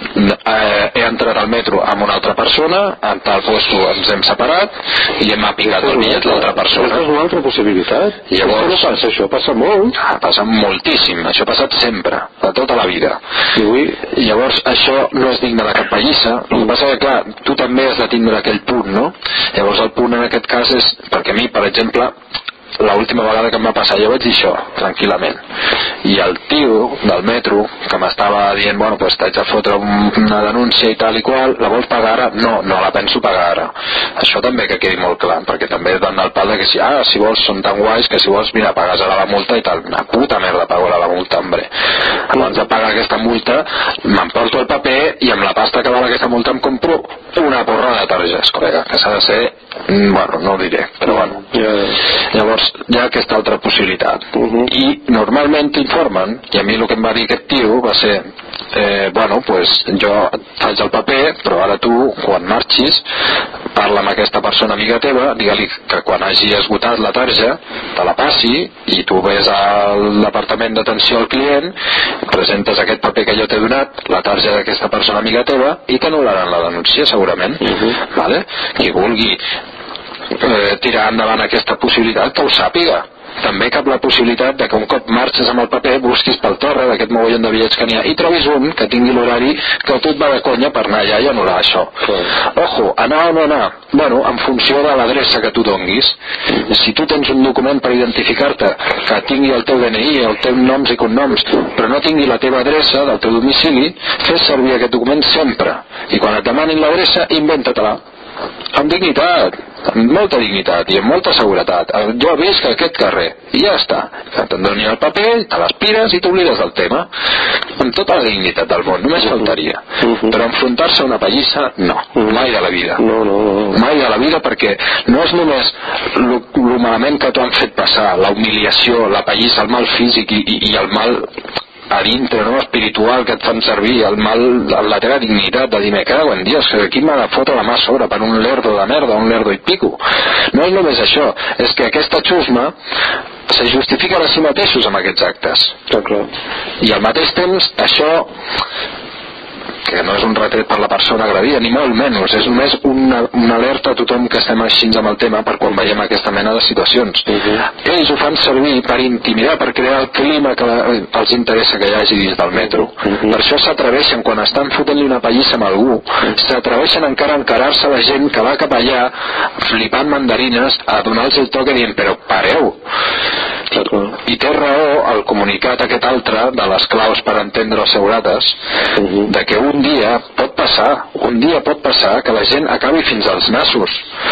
he entrat al metro amb una altra persona, en tal puesto ens hem separat i m'ha picat el bitllet l'altra persona.
Aquesta és una altra possibilitat.
Llavors,
no passa, això passa molt.
Passa moltíssim, això ha passat sempre, de tota la vida. Llavors, això no és digne de cap pallissa. El que passa que, clar, tu també has de tindre aquell punt, no? Llavors el punt en aquest cas és, perquè a mi, per exemple, l'última vegada que em va passar jo vaig dir això, tranquil·lament, i el tio del metro que m'estava dient, bueno, pues t'haig de fotre una denúncia i tal i qual, la vols pagar ara? No la penso pagar ara. Això també que quedi molt clar, perquè també dan el pal de que si vols són tan guais que si vols, mira, pagues ara la multa i tal. Una puta merda pago ara la multa, hombre. Abans de pagar aquesta multa m'emporto el paper i amb la pasta que val aquesta multa em compro una porra de targes, col·lega, que s'ha de ser, bueno, no ho diré, però bueno. Llavors hi ha aquesta altra possibilitat. I normalment t'informen, i a mi el que em va dir aquest tio va ser, bueno, pues jo faig el paper, però ara tu, quan marxis, parla amb aquesta persona amiga teva, digue-li que quan hagi esgotat la tarja te la passi i tu ves al departament d'atenció al client, presentes aquest paper que jo t'he donat, la tarja d'aquesta persona amiga teva, i t'anul·laran la denúncia segurament. Vale? Qui vulgui tirar endavant aquesta possibilitat, que ho sàpiga. També cap la possibilitat de que un cop marxes amb el paper busquis pel torre d'aquest mogollon de bitllets que n'hi ha i trobis un que tingui l'horari que a tu et va de conya per anar allà i anul·lar això. Ojo, anar o no anar? Bueno, en funció de l'adreça que tu donguis. Si tu tens un document per identificar-te que tingui el teu DNI, el teu noms i cognoms, però no tingui la teva adreça del teu domicili, fes servir aquest document sempre. I quan et demanin l'adreça, inventa-te-la. Amb dignitat, amb molta dignitat i amb molta seguretat. Jo visc a aquest carrer i ja està. Te'n doni el paper, te l'aspires i t'oblides del tema amb tota la dignitat del món, només faltaria. Però enfrontar-se a una pallissa, no, mai de la vida. Mai de la vida, perquè no és només el malament que t'ho han fet passar, la humiliació, la pallissa, el mal físic i el mal a dintre, no? Espiritual, que et fan servir, el mal, la teva dignitat de dir, me cago en Dios, aquí m'ha de fotre la mà a sobre per un lerdo de merda, un lerdo i pico. No és només això, és que aquesta xusma se justifiquen a si mateixos amb aquests actes. I al mateix temps això, que no és un retret per la persona agredida, ni molt menys, és només una alerta a tothom que estem així amb el tema per quan veiem aquesta mena de situacions. Ells ho fan servir per intimidar, per crear el clima que els interessa que hi hagi dins del metro. Per això s'atreveixen, quan estan fotent-li una pallissa a algú, s'atreveixen encara a encarar-se la gent que va cap allà flipant mandarines, a donar-los el toc dient, però pareu. I té raó el comunicat aquest altre de les claus per entendre els segurates, de que un dia pot passar que la gent acabi fins als nassos,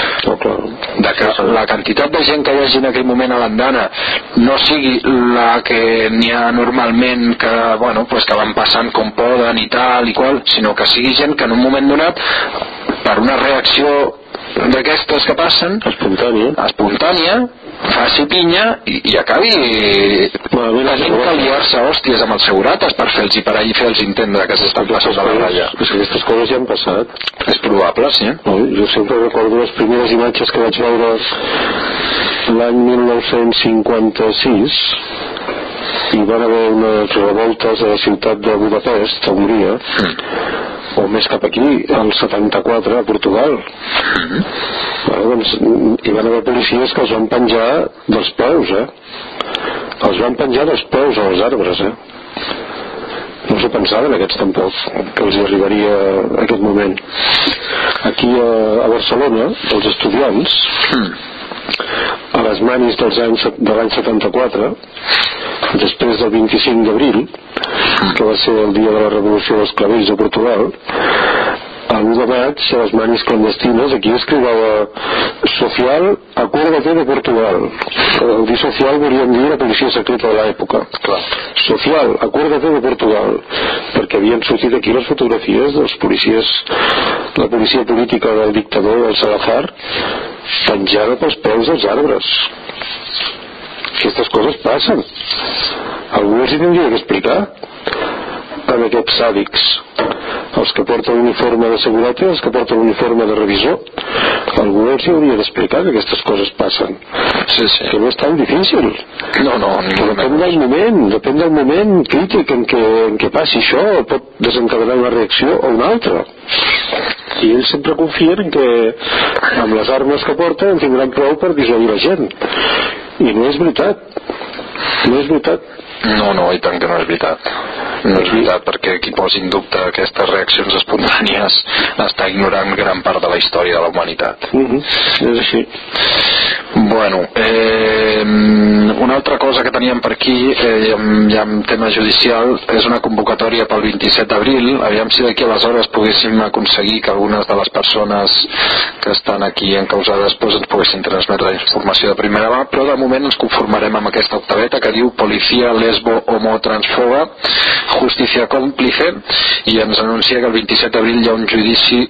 de que la quantitat de gent que hi hagi en aquell moment a l'andana no sigui la que n'hi ha normalment, que, bueno, pues que van passant com poden i tal i qual, sinó que sigui gent que en un moment donat, per una reacció d'aquestes que passen, espontània, faci pinya i acabi tenint que liar-se hòsties amb els segurates per fer-los i parar i fer-los entendre que s'estan passant de la ratlla.
Aquestes coses ja han passat.
És probable, sí.
Jo sempre recordo les primeres imatges que vaig veure l'any 1956, i van haver unes revoltes a la ciutat de Budapest, a Hongria, o més cap aquí, al 74, a Portugal. Doncs, hi van haver policies que els van penjar dels peus, els van penjar dels peus als arbres, no s'ho pensaven aquests tampoc, que els arribaria aquest moment. Aquí a Barcelona, els estudiants, a les manis de l'any 74, després del 25 d'abril, que va ser el dia de la revolució dels clavells a Portugal, l'1 de maig, a les manis clandestines, aquí escrivava social, acuérdate de Portugal. El dir social volíem dir la policia secreta de l'època. Social, acuérdate de Portugal, perquè havien sortit aquí les fotografies dels policies, la policia política del dictador del Salazar, penjada pels peus dels arbres. Aquestes coses passen. Algú els hi tindria que explicar a aquests sàdics, els que porten l'uniforme de seguretat i els que porten l'uniforme de revisor. Algú els hauria d'explicar que aquestes coses passen.
Sí.
Que no és tan difícil.
No,
depèn del moment crític en què passi això, pot desencadenar una reacció o una altra. I ells sempre confien en que amb les armes que porten en tindran prou per dissuadir la gent. I no és veritat.
No, i tant que no és veritat. No és veritat, perquè qui posi en dubte aquestes reaccions espontànies està ignorant gran part de la història de la humanitat.
És així.
Bueno, una altra cosa que teníem per aquí, ja en tema judicial, és una convocatòria pel 27 d'abril. Aviam si d'aquí aleshores poguéssim aconseguir que algunes de les persones que estan aquí encausades ens poguessin transmetre la informació de primera mà, però de moment ens conformarem amb aquesta octaveta que diu Policia lesbo homo transfoba Justicia còmplice, i ens anuncia que el 27 d'abril hi ha un judici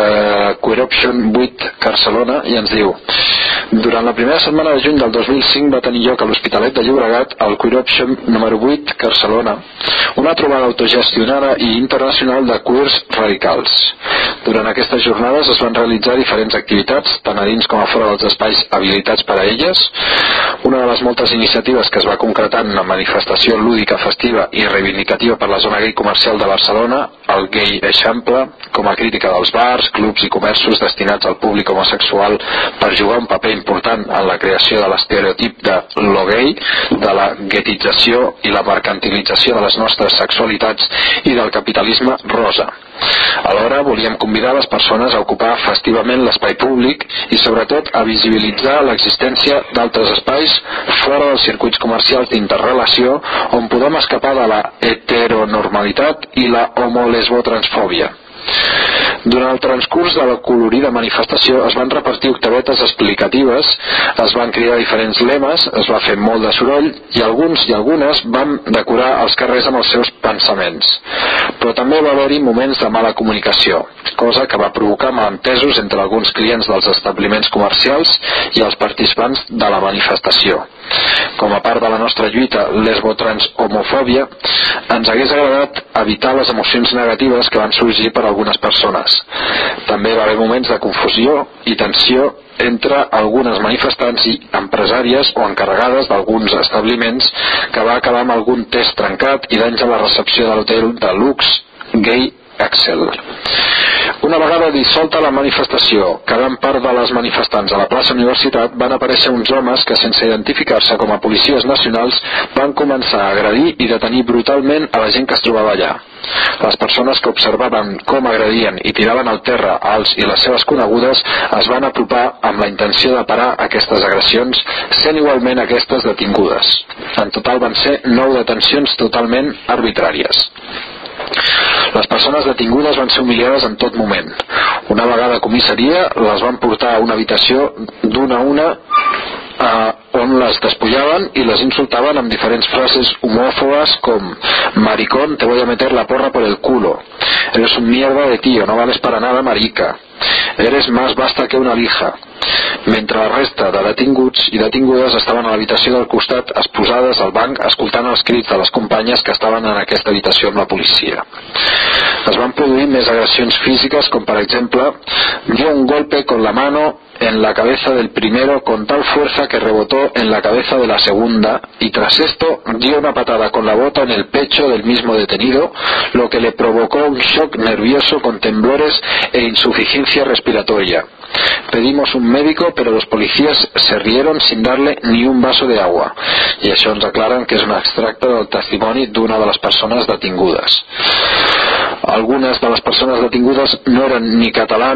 Queer-Option 8 Barcelona, i ens diu: durant la primera setmana de juny del 2005 va tenir lloc a l'Hospitalet de Llobregat, al Queer-Option número 8 Barcelona, una trobada autogestionada i internacional de queers radicals. Durant aquestes jornades es van realitzar diferents activitats, tant a dins com a fora dels espais habilitats per a elles. Una de les moltes iniciatives que es va concretar en una manifestació lúdica, festiva i reivindicativa per la zona gay comercial de Barcelona, el Gay Eixample, com a crítica dels bars, clubs i comerços destinats al públic homosexual per jugar un paper important en la creació de l'estereotip de lo gay, de la guetització i la mercantilització de les nostres sexualitats i del capitalisme rosa. Alhora volíem convidar les persones a ocupar festivament l'espai públic i sobretot a visibilitzar l'existència d'altres espais fora dels circuits comercials d'interrelació on podem escapar de la heteronormalitat i la homo-lesbo-transfòbia. Durant el transcurs de la colorida manifestació es van repartir octavetes explicatives, es van crear diferents lemes, es va fer molt de soroll i alguns i algunes van decorar els carrers amb els seus pensaments. Però també va haver-hi moments de mala comunicació, cosa que va provocar malentesos entre alguns clients dels establiments comercials i els participants de la manifestació. Com a part de la nostra lluita lesbo-trans-homofòbia, ens hagués agradat evitar les emocions negatives que van sorgir per algunes persones. També va haver moments de confusió i tensió entre algunes manifestants i empresàries o encarregades d'alguns establiments que va acabar amb algun test trencat i danys a la recepció de l'hotel de luxe Gay Excel. Una vegada dissolta la manifestació, quedant part de les manifestants a la plaça Universitat, van aparèixer uns homes que, sense identificar-se com a policies nacionals, van començar a agredir i detenir brutalment a la gent que es trobava allà. Les persones que observaven com agredien i tiraven al terra als i les seves conegudes es van apropar amb la intenció de parar aquestes agressions, sent igualment aquestes detingudes. En total van ser 9 detencions totalment arbitràries. Les persones detingudes van ser humiliades en tot moment. Una vegada a comissaria, les van portar a una habitació d'una a una on les despullaven i les insultaven amb diferents frases homòfobes com: maricón, te voy a meter la porra por el culo, eres un mierda de tío, no vales para nada, marica, eres más basta que una lija. Mentre la resta de detinguts i detingudes estaven a l'habitació del costat exposades al banc escoltant els crits de les companyes que estaven en aquesta habitació amb la policia. Es van produir més agressions físiques, com per exemple: dio un golpe con la mano en la cabeza del primero con tal fuerza que rebotó en la cabeza de la segunda, y tras esto dio una patada con la bota en el pecho del mismo detenido, lo que le provocó un shock nervioso con temblores e insuficiencia respiratoria. Pedimos un médico, pero los policías se rieron sin darle ni un vaso de agua. I això ens aclaren que és un extracte del testimoni d'una de les persones detingudes. Algunes de les persones detingudes no eren ni català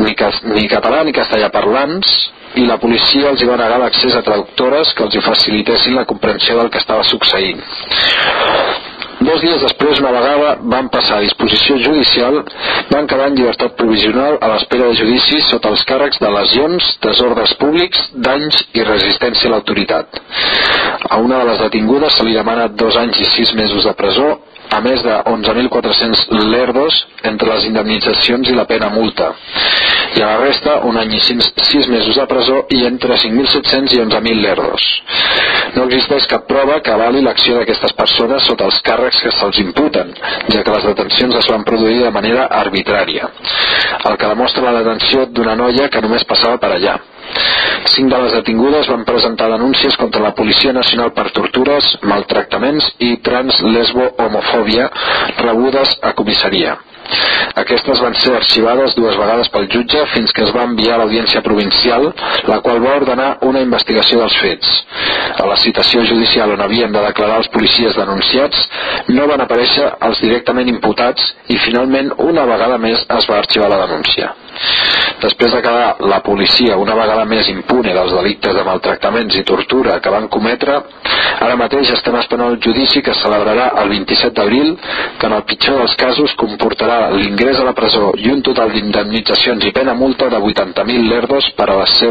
ni castellà parlants, i la policia els va negar l'accés a traductores que els facilitessin la comprensió del que estava succeint. 2 dies després, una vegada van passar a disposició judicial, van quedar en llibertat provisional a l'espera de judici sota els càrrecs de lesions, desordres públics, danys i resistència a l'autoritat. A una de les detingudes se li demana 2 anys i 6 mesos de presó, a més de 11.400 lerdos entre les indemnitzacions i la pena multa. I a la resta, 1 any i 6 mesos de presó i entre 5.700 i 11.000 lerdos. No existeix cap prova que avali l'acció d'aquestes persones sota els càrrecs que se'ls imputen, ja que les detencions es van produir de manera arbitrària, el que demostra la detenció d'una noia que només passava per allà. 5 de les detingudes van presentar denúncies contra la Policia Nacional per tortures, maltractaments i trans-lesbo-homofòbia rebudes a comissaria. Aquestes van ser arxivades 2 vegades pel jutge fins que es va enviar a l'Audiència Provincial, la qual va ordenar una investigació dels fets. A la citació judicial on havien de declarar els policies denunciats no van aparèixer els directament imputats i finalment una vegada més es va arxivar la denúncia. Després de quedar la policia una vegada més impune dels delictes de maltractaments i tortura que van cometre, ara mateix estem esperant el judici que es celebrarà el 27 d'abril, que en el pitjor dels casos comportarà l'ingrés a la presó i un total d'indemnitzacions i pena multa de 80.000 lerdos per a les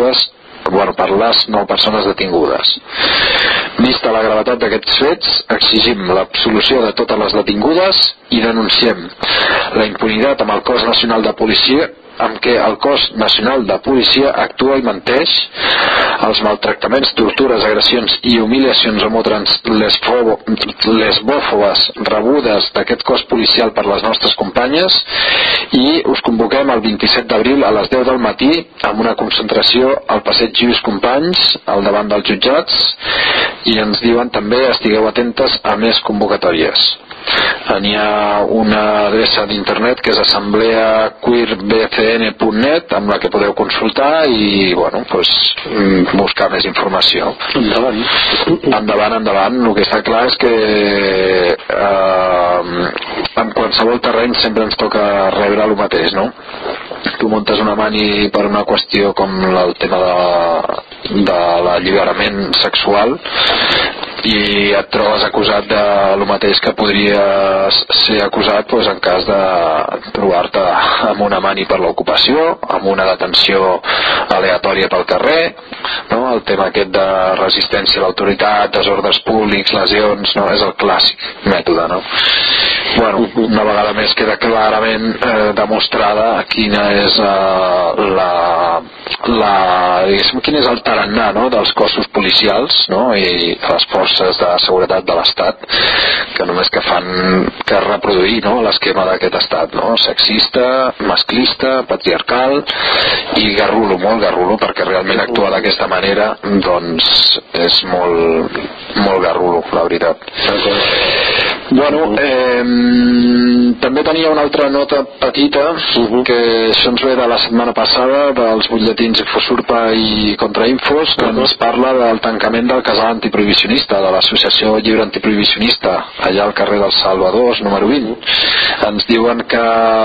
9 persones detingudes. Vista la gravetat d'aquests fets, exigim l'absolució de totes les detingudes i denunciem la impunitat amb el Cos Nacional de Policia amb què el Cos Nacional de Policia actua i menteix, els maltractaments, tortures, agressions i humiliacions homotrans lesbòfobes rebudes d'aquest cos policial per les nostres companyes, i us convoquem el 27 d'abril a les 10 del matí amb una concentració al passeig Lluís Companys al davant dels jutjats, i ens diuen també estigueu atentes a més convocatòries. N'hi ha una adreça d'internet que és assembleaqueerbcn.net amb la que podeu consultar i buscar més informació. Endavant. El que està clar és que en qualsevol terreny sempre ens toca rebre el mateix, no? Tu muntes una mani per una qüestió com el tema de l'alliberament sexual i et trobes acusat de lo mateix que podries ser acusat en cas de trobar-te amb una mani per l'ocupació, amb una detenció aleatòria pel carrer, no? El tema aquest de resistència a l'autoritat, desordres públics, lesions, no? És el clàssic mètode, no? Una vegada més queda clarament demostrada quina és quin és el tarannà, no? Dels cossos policials, no? I les forces de seguretat de l'Estat, que només que fan que reproduir, no? L'esquema d'aquest estat, no? Sexista, masclista, patriarcal i garrulo, molt garrulo, perquè realment actuar d'aquesta manera doncs és molt, molt garrulo, la veritat. També tenia una altra nota petita, que això ens ve de la setmana passada, dels butlletins Infosurpa i Contrainfos, que ens parla del tancament del casal antiprohibicionista, de l'Associació Lliure Antiprohibicionista, allà al carrer dels Salvadors, número 20. Ens diuen que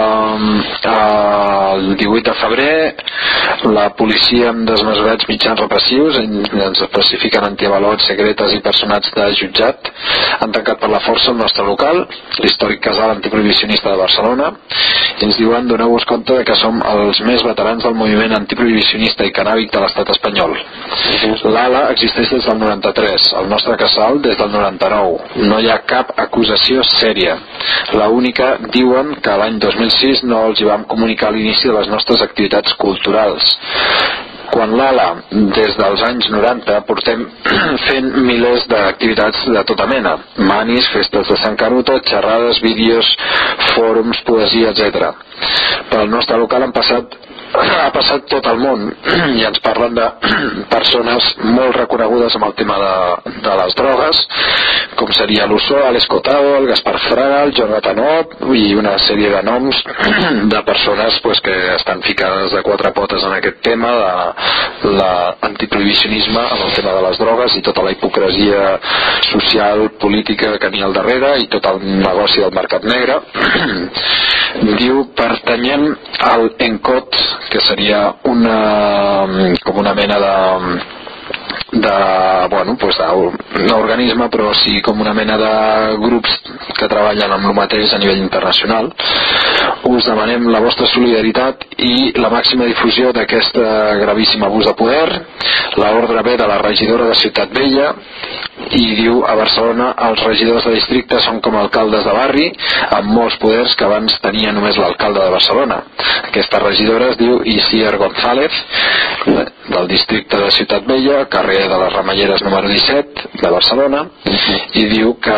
el 18 de febrer la policia amb desmesurats mitjans repressius, ens especifiquen antiavalots, secretes i personats de jutjat, han tancat per la força el nostre local, l'històric casal antiprohibicionista de Barcelona, i ens diuen: doneu-vos compte que som els més veterans del moviment antiprohibicionista i canàbic de l'estat espanyol. L'ALA existeix des del 93, el nostre casal des del 99. No hi ha cap acusació sèria. L'única, diuen, que l'any 2006 no els hi vam comunicar l'inici de les nostres activitats culturals. Quan l'ALA, des dels anys 90, portem fent milers d'activitats de tota mena: manis, festes de Sant Canuto, xerrades, vídeos, fòrums, poesia, etc. Per al nostre local ha passat tot el món, i ens parlen de persones molt reconegudes amb el tema de les drogues, com seria l'Uso, l'Escotado, el Gaspar Fraga, el Joan Gatanot i una sèrie de noms de persones que estan ficades de quatre potes en aquest tema de l'antiprohibicionisme amb el tema de les drogues i tota la hipocresia social, política que n'hi ha al darrere i tot el negoci del mercat negre. Diu: pertanyem al ENCOT, que seria com una mena d'un organisme, però sí com una mena de grups que treballen amb el mateix a nivell internacional. Us demanem la vostra solidaritat i la màxima difusió d'aquest gravíssim abús de poder. L'ordre ve de la regidora de Ciutat Vella i diu: a Barcelona els regidors de districte són com alcaldes de barri amb molts poders que abans tenia només l'alcalde de Barcelona. Aquesta regidora es diu Isier González, del districte de Ciutat Vella, carrer de les Ramelleres número 17 de Barcelona, i diu que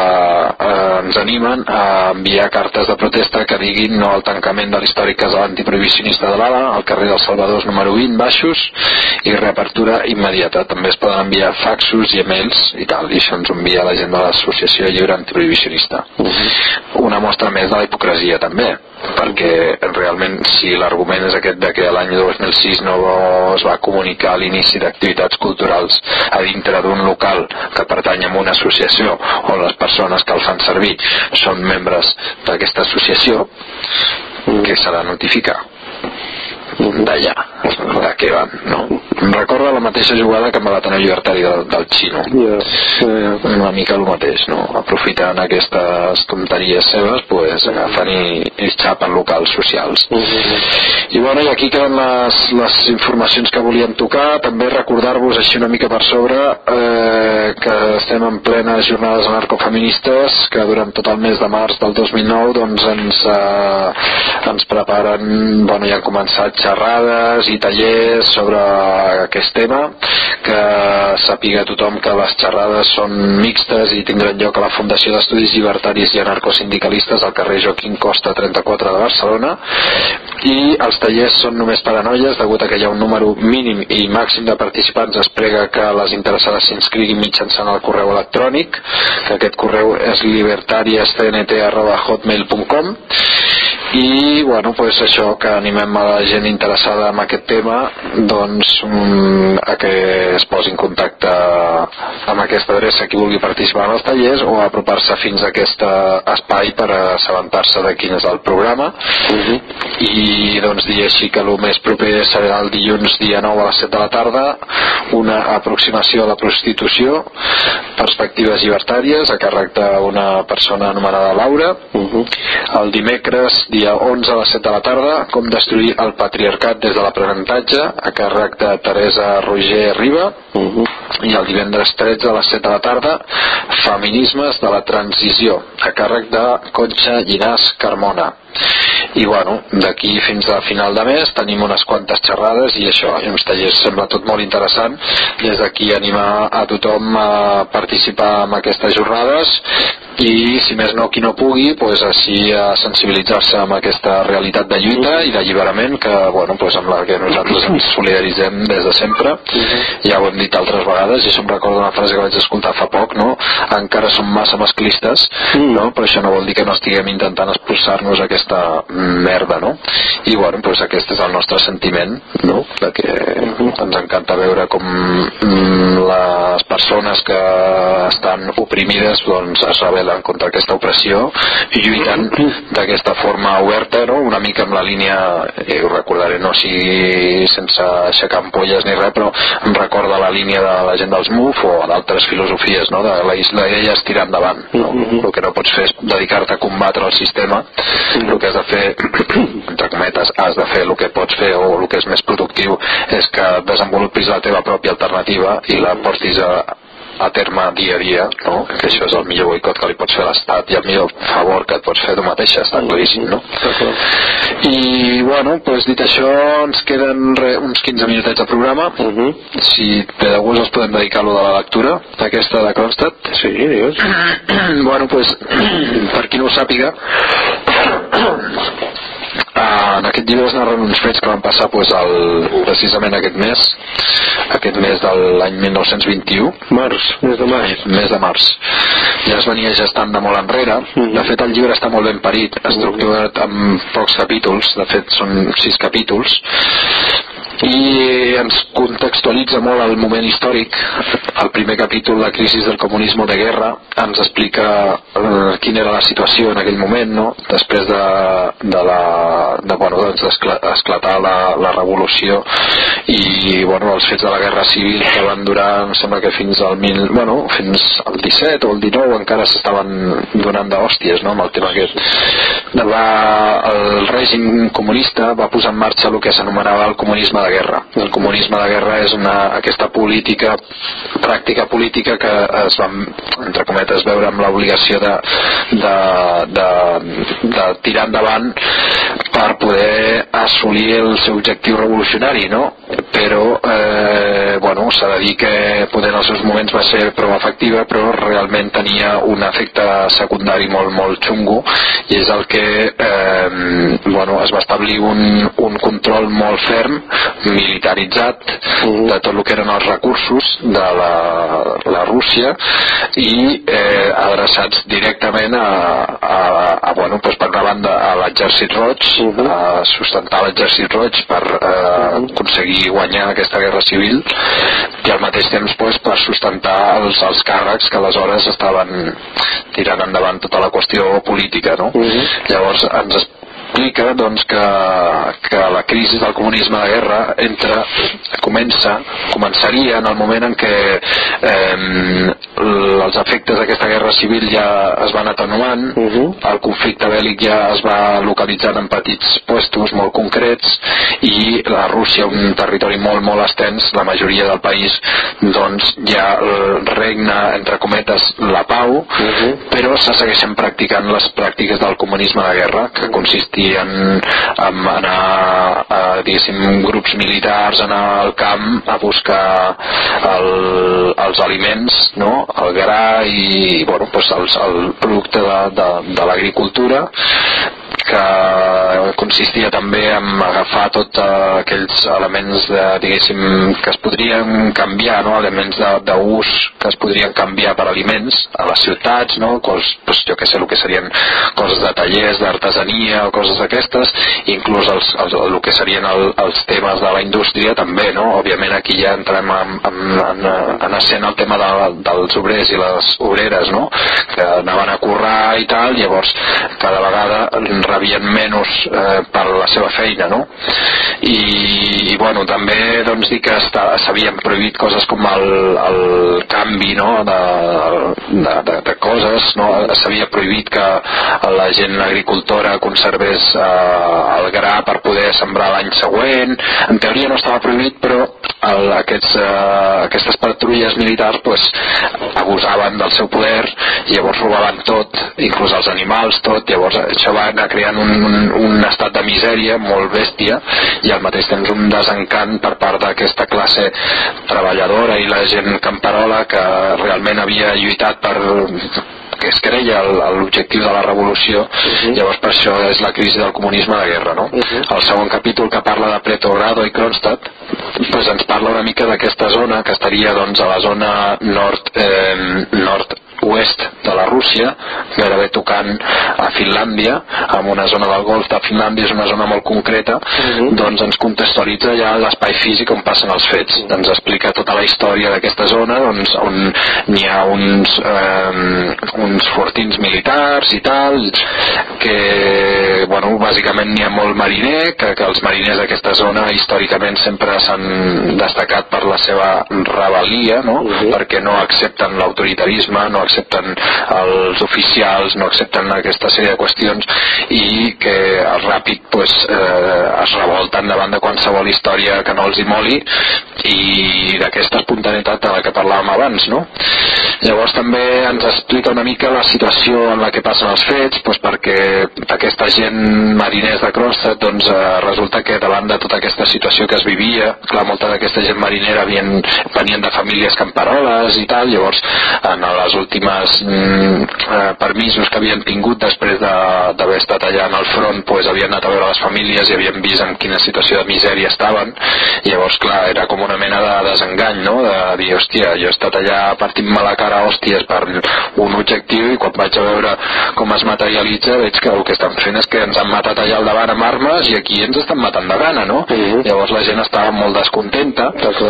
ens animen a enviar cartes de protesta que diguin no al tancament de l'històric casal antiprohibicionista de l'Ala al carrer dels Salvadors número 20 baixos i reapertura immediata. També es poden enviar faxos i e-mails i tal, i això ens envia la gent de l'Associació Lliure Antiprohibicionista. Una mostra més de la hipocresia també, perquè realment si l'argument és aquest de que l'any 2006 no es va comunicar l'inici d'activitats culturals a dintre d'un local que pertany a una associació o les persones que el fan servir són membres d'aquesta associació, què s'ha de notificar? D'allà, de què van, no? Em recorda la mateixa jugada que amb l'Ateneu Llibertari del Xino. Una mica el mateix, no? Aprofitant aquestes tonteries seves, pues agafen i xapen locals socials. I bueno, i aquí queden les informacions que volíem tocar. També recordar-vos així una mica per sobre que estem en plenes jornades anarcofeministes, que durant tot el mes de març del 2009 doncs ens preparen, bueno, ja han començat xerrades i tallers sobre aquest tema, que sàpiga tothom que les xerrades són mixtes i tindran lloc a la Fundació d'Estudis Llibertaris i Anarcosindicalistes al carrer Joaquim Costa 34 de Barcelona, i els tallers són només per a noies, degut a que hi ha un número mínim i màxim de participants. Es prega que les interessades s'inscriguin mitjançant el correu electrònic, que aquest correu és libertariescnt@hotmail.com. I bueno, pues això, que animem a la gent interessada en aquest tema doncs a que es posi en contacte amb aquesta adreça qui vulgui participar en els tallers o apropar-se fins a aquest espai per assabentar-se de quin és el programa. I doncs dir així que el més proper serà el dilluns dia 9 a les 7 de la tarda, una aproximació a la prostitució, perspectives llibertàries, a càrrec d'una persona anomenada Laura. El dimecres dia 11 a les 7 de la tarda, com destruir el patriarcat des de l'aprenentatge, a càrrec de Teresa Roger Riba. I el divendres 13 a les 7 de la tarda, feminismes de la transició, a càrrec de Concha Llinàs Carmona. I bueno, d'aquí fins a final de mes tenim unes quantes xerrades i això, i uns tallers, sembla tot molt interessant. Des d'aquí animar a tothom a participar en aquestes jornades i si més no qui no pugui, pues així a sensibilitzar-se amb aquesta realitat de lluita i d'alliberament que, bueno, pues amb la que nosaltres ens solidaritzem des de sempre. Ja ho hem dit altres vegades i això em recorda una frase que vaig escoltar fa poc, no? Encara som massa masclistes, no? Però això no vol dir que no estiguem intentant expulsar-nos aquesta merda, no? I bueno, pues aquest és el nostre sentiment, no? De que ens encanta veure com les persones que estan oprimides doncs es rebel·len contra aquesta opressió i lluiten d'aquesta forma oberta, no? Una mica amb la línia, ho recordaré, no sigui sense aixecar ampolles ni res, però em recorda la línia de la gent dels MUF o d'altres filosofies, no? De la idea és tirar endavant, no? El que no pots fer és dedicar-te a combatre el sistema, el que has de fer, entre cometes, has de fer el que pots fer o el que és més productiu és que desenvolupis la teva pròpia alternativa i la portis a terme dia a dia, no? Que això és el millor boicot que li pots fer a l'Estat i el millor favor que et pots fer tu mateixa, està claríssim, no? I bueno, doncs dit això ens queden uns 15 minutets de programa. Si de gust els podem dedicar a lo de la lectura aquesta de Kronstadt.
Sí, digues.
Bueno, doncs per qui no ho sàpiga, en aquest llibre es narren uns fets que van passar precisament aquest mes de l'any 1921, mes de març. Ja es venia gestant de molt enrere. De fet el llibre està molt ben parit, estructurat en pocs capítols, de fet són 6 capítols, i ens contextualitza molt el moment històric. El primer capítol, la crisi del comunisme de guerra, ens explica quina era la situació en aquell moment, no? Després d'esclatar la revolució i els fets de la guerra civil que van durar, em sembla que fins al 17 o el 19 encara s'estaven donant d'hòsties, no? Amb el tema aquest. El règim comunista va posar en marxa el que s'anomenava el comunisme de guerra. El comunisme de guerra és aquesta pràctica política que es va, entre cometes, veure amb l'obligació de tirar endavant per poder assolir el seu objectiu revolucionari, no? Però s'ha de dir que poder en els seus moments va ser prou efectiva, però realment tenia un efecte secundari molt xungo, i és el que es va establir un control molt ferm, militaritzat, de tot el que eren els recursos de la Rússia, i adreçats directament per una banda a l'exèrcit roig, a sustentar l'exèrcit roig per aconseguir guanyar aquesta guerra civil, i al mateix temps per sustentar els càrrecs que aleshores estaven tirant endavant tota la qüestió política, no? Llavors ens explica que la crisi del comunisme de guerra començaria en el moment en què els efectes d'aquesta guerra civil ja es van atenuant, el conflicte bèl·lic ja es va localitzant en petits puestos molt concrets, i la Rússia, un territori molt extens, la majoria del país ja regna, entre cometes, la pau, però se segueixen practicant les pràctiques del comunisme de guerra, que consistien en anar diguéssim, grups militars, anar al camp a buscar els aliments, no? El gra i el producte de l'agricultura, que consistia també en agafar tots aquells elements diguéssim, que es podrien canviar, no? Elements d'ús que es podrien canviar per aliments a les ciutats, no? Jo que sé, el que serien coses de tallers, d'artesania o coses d'aquestes, inclús el que serien els temes de la indústria també, no? Òbviament aquí ja entrem en escena el tema dels obrers i les obreres, no? Que anaven a currar i tal, llavors cada vegada rebien menys per la seva feina, no? I també dir que s'havien prohibit coses com el canvi, no? de coses, no? S'havia prohibit que la gent agricultora conservés el gra per poder sembrar l'any següent. En teoria no estava prohibit, però aquestes patrulles militars abusaven del seu poder, i llavors robaven tot, inclús els animals, tot. Llavors això va anar creant un estat de misèria molt bèstia, i al mateix temps un desencant per part d'aquesta classe treballadora i la gent camperola que realment havia lluitat que es creia l'objectiu de la revolució. Llavors per això és la crisi del comunisme de guerra, no? El segon capítol, que parla de Petrogrado i Kronstadt, ens parla una mica d'aquesta zona, que estaria a la zona nord-oest de la Rússia, gairebé tocant a Finlàndia, en una zona del golf de Finlàndia, és una zona molt concreta. Ens contextualitza ja l'espai físic on passen els fets, ens explica tota la història d'aquesta zona, on n'hi ha uns fortins militars i tal, que bàsicament n'hi ha molt mariner, que els mariners d'aquesta zona històricament sempre s'han destacat per la seva rebel·lia, no? Perquè no accepten l'autoritarisme, no accepten els oficials, no accepten aquesta sèrie de qüestions, i que ràpid es revolten davant de qualsevol història que no els hi moli, i d'aquesta espontaneïtat de la que parlàvem abans, no? Llavors també ens explica una mica la situació en la que passen els fets, perquè aquesta gent mariners de Kronstadt, resulta que davant de tota aquesta situació que es vivia, clar, molta d'aquesta gent marinera venien de famílies camperoles i tal, llavors en les últimes permisos que havien tingut després d'haver estat allà en el front, havien anat a veure les famílies i havien vist en quina situació de misèria estaven, i llavors clar, era com una mena de desengany, no? De dir, hòstia, jo he estat allà partint-me la cara a hòsties per un objectiu, i quan vaig a veure com es materialitza veig que el que estan fent és que ens han matat allà al davant amb armes i aquí ens estan matant de gana, no? Llavors la gent estava molt descontenta,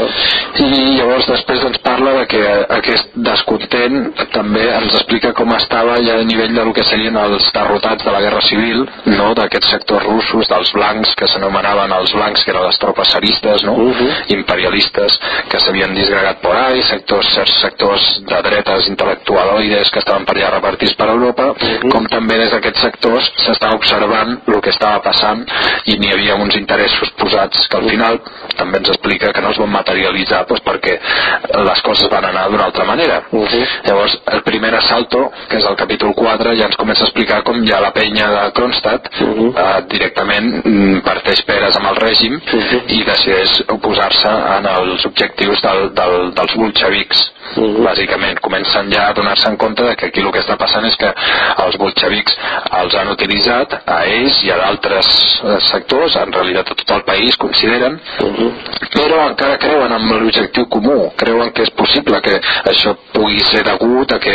i llavors després ens parla de que aquest descontent també ens explica com estava ja a nivell del que serien els derrotats de la guerra civil, no? D'aquests sectors russos, dels blancs, que s'anomenaven els blancs, que eren les tropes zaristes, no? Imperialistes, que s'havien disgregat por ahí, certs sectors de dretes intel·lectualoides que estaven per allà repartits per Europa, com també des d'aquests sectors s'estava observant el que estava passant i n'hi havia uns interessos posats que al final també ens explica que no es van materialitzar perquè les coses van anar d'una altra manera. Llavors el primer assalto, que és el capítol 4, ja ens comença a explicar com ja la penya de Kronstadt directament parteix peres amb el règim i decideix oposar-se en els objectius dels bolxevics. Bàsicament comencen ja a donar-se en compte de que aquí el que està passant és que els bolxevics els han utilitzat a ells i a d'altres sectors, en realitat a tot el país consideren, però encara creuen en l'objectiu comú, creuen que és possible que això pugui ser degut a que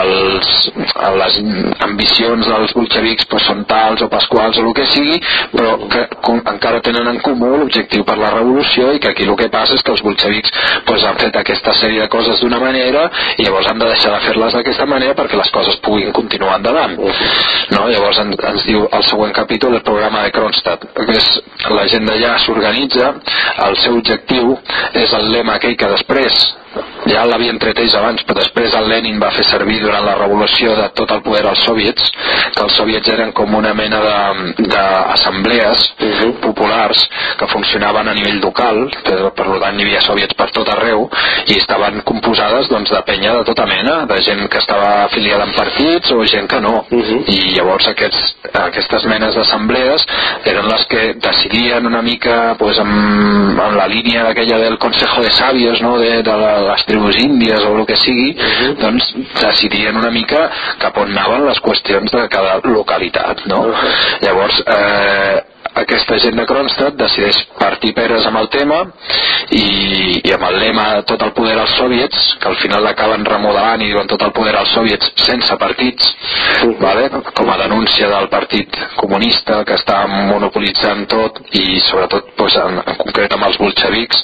les ambicions dels bolxevics són tals o pasquals o el que sigui, però que encara tenen en comú l'objectiu per la revolució, i que aquí el que passa és que els bolxevics han fet aquesta sèrie de coses d'una manera i llavors han de deixar de fer-les d'aquesta manera perquè les coses puguin continuar endavant, no? Llavors ens diu el següent capítol el programa de Kronstadt, que és la gent d'allà s'organitza, el seu objectiu és el lema aquell que després ja l'havien tret ells abans, però després el Lenin va fer servir durant la revolució de tot el poder als soviets, que els soviets eren com una mena d'assemblees populars que funcionaven a nivell local, per tant hi havia soviets per tot arreu i estaven composades de penya de tota mena, de gent que estava afiliada en partits o gent que no, i llavors aquestes menes d'assemblees eren les que decidien una mica en la línia aquella del Consejo de Sabios, no? de les tribus índies o el que sigui, decidien una mica cap on anaven les qüestions de cada localitat, no? Llavors aquesta gent de Kronstadt decideix partir peres amb el tema i amb el lema tot el poder als soviets, que al final l'acaben remodelant i diuen tot el poder als soviets sense partits, com a denúncia del partit comunista que està monopolitzant tot i sobretot en concret amb els bolxevics,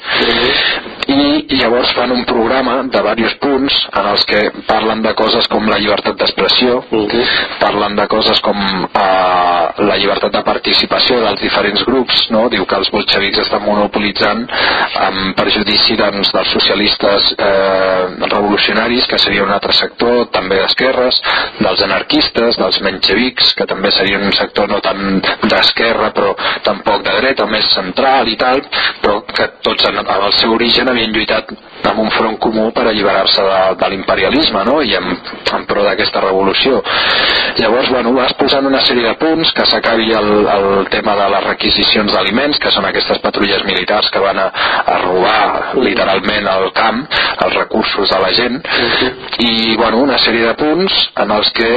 i llavors fan un programa de diversos punts en els que parlen de coses com la llibertat d'expressió, parlen de coses com la llibertat de participació dels diferents grups, no? Diu que els bolxevics estan monopolitzant en perjudici dels socialistes revolucionaris, que seria un altre sector també d'esquerres, dels anarquistes, dels menxevics, que també serien un sector no tant d'esquerra però tampoc de dreta, més central i tal, però que tots en el seu origen havien lluitat amb un front comú per alliberar-se de l'imperialisme, no? I en pro d'aquesta revolució. Llavors, vas posant una sèrie de punts, que s'acabi el tema de les requisicions d'aliments, que són aquestes patrulles militars que van a robar literalment al camp els recursos de la gent, i una sèrie de punts en els que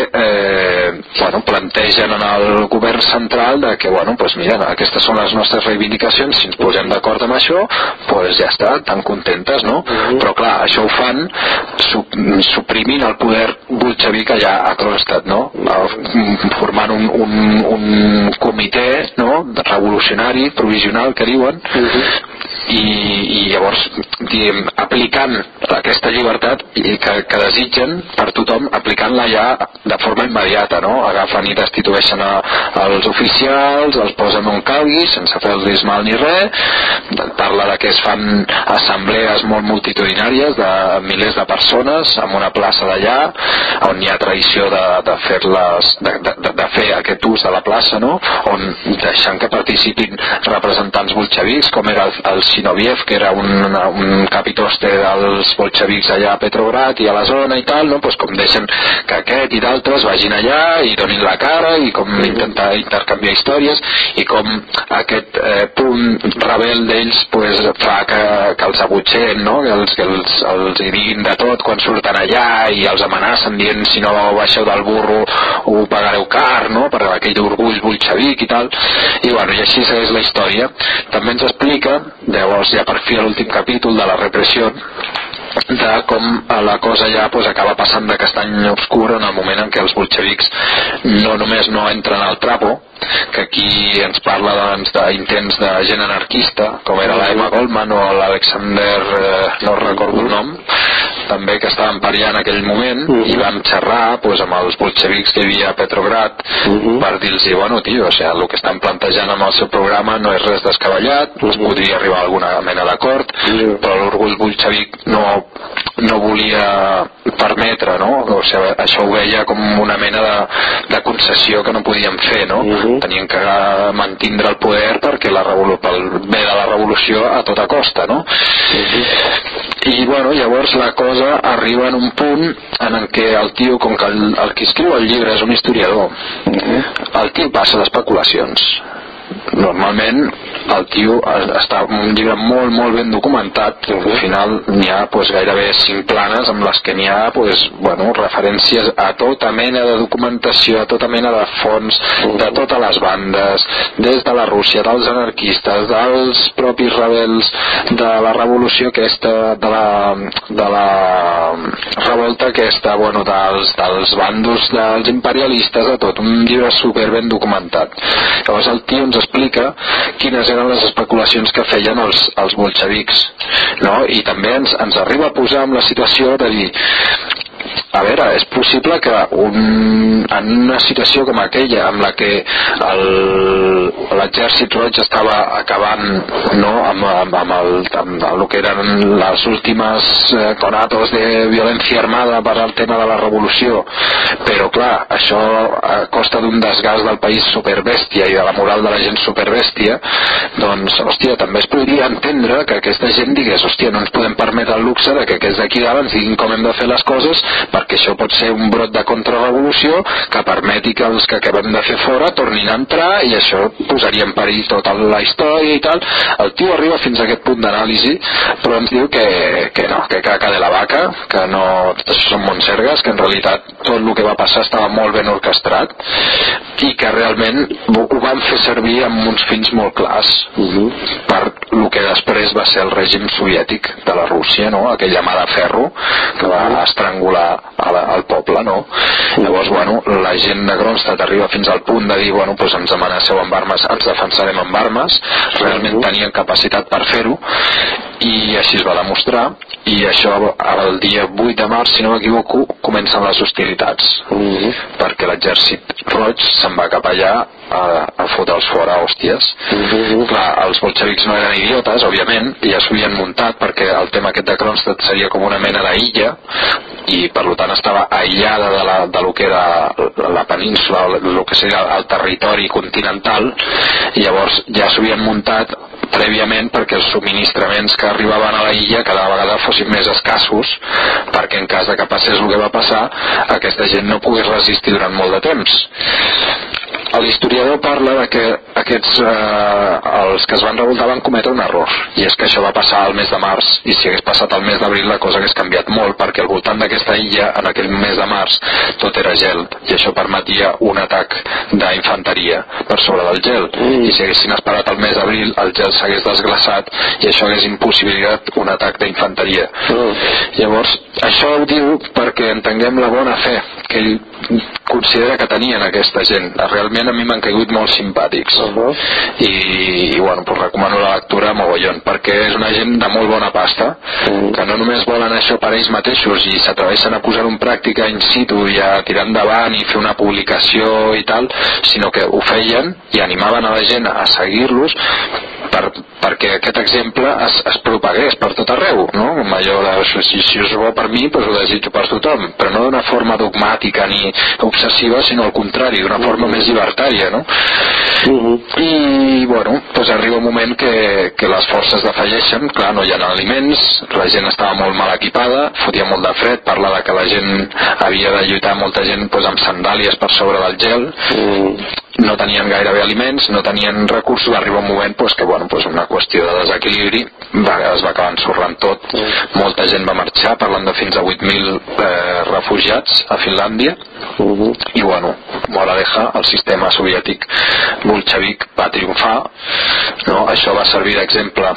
plantegen en el govern central de que, mira, aquestes són les nostres reivindicacions, si ens posem d'acord amb això, ja està, tan contentes, no? Però clar, això ho fan suprimint el poder bolxevic allà a Kronstadt, no? Formant un comitè, no? Revolucionari, provisional, que diuen, i llavors aplicant aquesta llibertat que desitgen per tothom, aplicant-la ja de forma immediata, no? Agafen i destitueixen els oficials, els posen on calgui sense fer-los mal ni res. Parla de que es fan assemblees molt multitudinàries de milers de persones en una plaça d'allà on hi ha tradició de fer aquest ús de la plaça, no? On deixant que participin representants bolxevics, com era el Zinoviev, que era un capitoste dels bolxevics allà a Petrograd i a la zona i tal, no? Com deixen que aquest i d'altres vagin allà i donin la cara i com intentar intercanviar històries, i com aquest punt rebel d'ells fa que els abutxen, no? Que els hi diguin de tot quan surten allà i els amenacen dient si no baixeu del burro ho pagareu car, no? Per aquell orgull bolxevic i tal, i així és la història. També ens explica, llavors ja per fi a l'últim capítol de la repressió, de com la cosa ja acaba passant de castany obscur en el moment en què els bolxevics no només no entren al trapo, que aquí ens parla doncs d'intents de gent anarquista, com era la Emma Goldman o l'Alexander, no recordo el nom, també, que estaven pariant en aquell moment, i vam xerrar doncs, amb els bolxevics que hi havia a Petrograd per dir-los, bueno, tio, o sigui, el que estan plantejant amb el seu programa no és res descabellat, es podria arribar a alguna mena d'acord, però l'orgull bolxevic no volia permetre, no? O sigui, això ho veia com una mena de concessió que no podien fer, no? Tenien que mantindre el poder perquè pel bé de la revolució a tota costa, no? I bueno, llavors la cosa arriba en un punt en què el tio, com que el que escriu el llibre és un historiador, el tio passa d'especulacions. Normalment el tio està un llibre molt molt ben documentat, al final n'hi ha gairebé 5 planes amb les que n'hi ha referències a tota mena de documentació, a tota mena de fonts de totes les bandes, des de la Rússia, dels anarquistes, dels propis rebels, de la revolució aquesta, de la revolta aquesta, dels bandos dels imperialistes, de tot, un llibre super ben documentat. Llavors el tio ens explica quines eren les especulacions que feien els bolxevics, no? I també ens arriba a posar en la situació de dir, a veure, és possible que en una situació com aquella en la que l'exèrcit roig estava acabant, no, amb el que eren les últimes conatos de violència armada per al tema de la revolució, però clar, això a costa d'un desgast del país superbèstia i de la moral de la gent superbèstia, doncs, hòstia, també es podria entendre que aquesta gent digués, hòstia, no ens podem permetre el luxe de que aquests d'aquí dalt ens diguin com hem de fer les coses, perquè això pot ser un brot de contrarrevolució que permeti que els que acabem de fer fora tornin a entrar i això posaria en perill tota la història i tal. El tio arriba fins a aquest punt d'anàlisi, però ens diu que no, que caca de la vaca, que no, tot això són monsergues, que en realitat tot el que va passar estava molt ben orquestrat i que realment ho van fer servir amb uns fins molt clars per el que després va ser el règim soviètic de la Rússia, no? Aquella mà de ferro que va estrangular al poble, no? Llavors, la gent de Kronstadt arriba fins al punt de dir, ens amenaceu amb armes, ens defensarem amb armes, realment tenien capacitat per fer-ho i així es va demostrar, i això el dia 8 de març, si no m'equivoco, comencen les hostilitats, perquè l'exèrcit roig se'n va cap allà a fotre'ls fora hòsties. Clar, els bolxevics no eren idiotes, òbviament, i ja s'havien muntat perquè el tema aquest de Kronstadt seria com una mena d'illa i per tant estava aïllada de lo que era la península, el que seria el territori continental, i llavors ja s'havien muntat prèviament perquè els subministraments que arribaven a la illa cada vegada fossin més escassos, perquè en cas de que passés el que va passar aquesta gent no pogués resistir durant molt de temps. L'historiador parla de que els que es van revoltar van cometre un error, i és que això va passar al mes de març, i si hagués passat al mes d'abril la cosa hagués canviat molt, perquè al voltant d'aquesta illa en aquell mes de març tot era gel, i això permetia un atac d'infanteria per sobre del gel, i si haguessin esperat al mes d'abril el gel s'hagués desglaçat i això hagués impossibilitat un atac d'infanteria. Llavors això ho diu perquè entenguem la bona fe que ell considera que tenien aquesta gent. Realment a mi m'han caigut molt simpàtics i recomano la lectura mogollon, perquè és una gent de molt bona pasta, que no només volen això per ells mateixos i s'atreveixen a posar-ho en pràctica in situ i a tirar endavant i fer una publicació i tal, sinó que ho feien i animaven a la gent a seguir-los perquè aquest exemple es propagués per tot arreu, no? Com allò de, si és bo per mi, doncs ho desitjo per tothom, però no d'una forma dogmàtica ni obsessiva, sinó al contrari, d'una forma més llibertària, no? I, doncs arriba un moment que les forces defalleixen, clar, no hi ha aliments, la gent estava molt mal equipada, fotia molt de fred, parla de que la gent havia de lluitar, molta gent amb sandàlies per sobre del gel, no tenien gairebé aliments, no tenien recursos, va arribar un moment que una qüestió de desequilibri es va acabar ensorrant tot, molta gent va marxar, parlant de fins a 8.000 refugiats a Finlàndia, i bueno, moraleja, el sistema soviètic bolxevic va triomfar, no? Això va servir d'exemple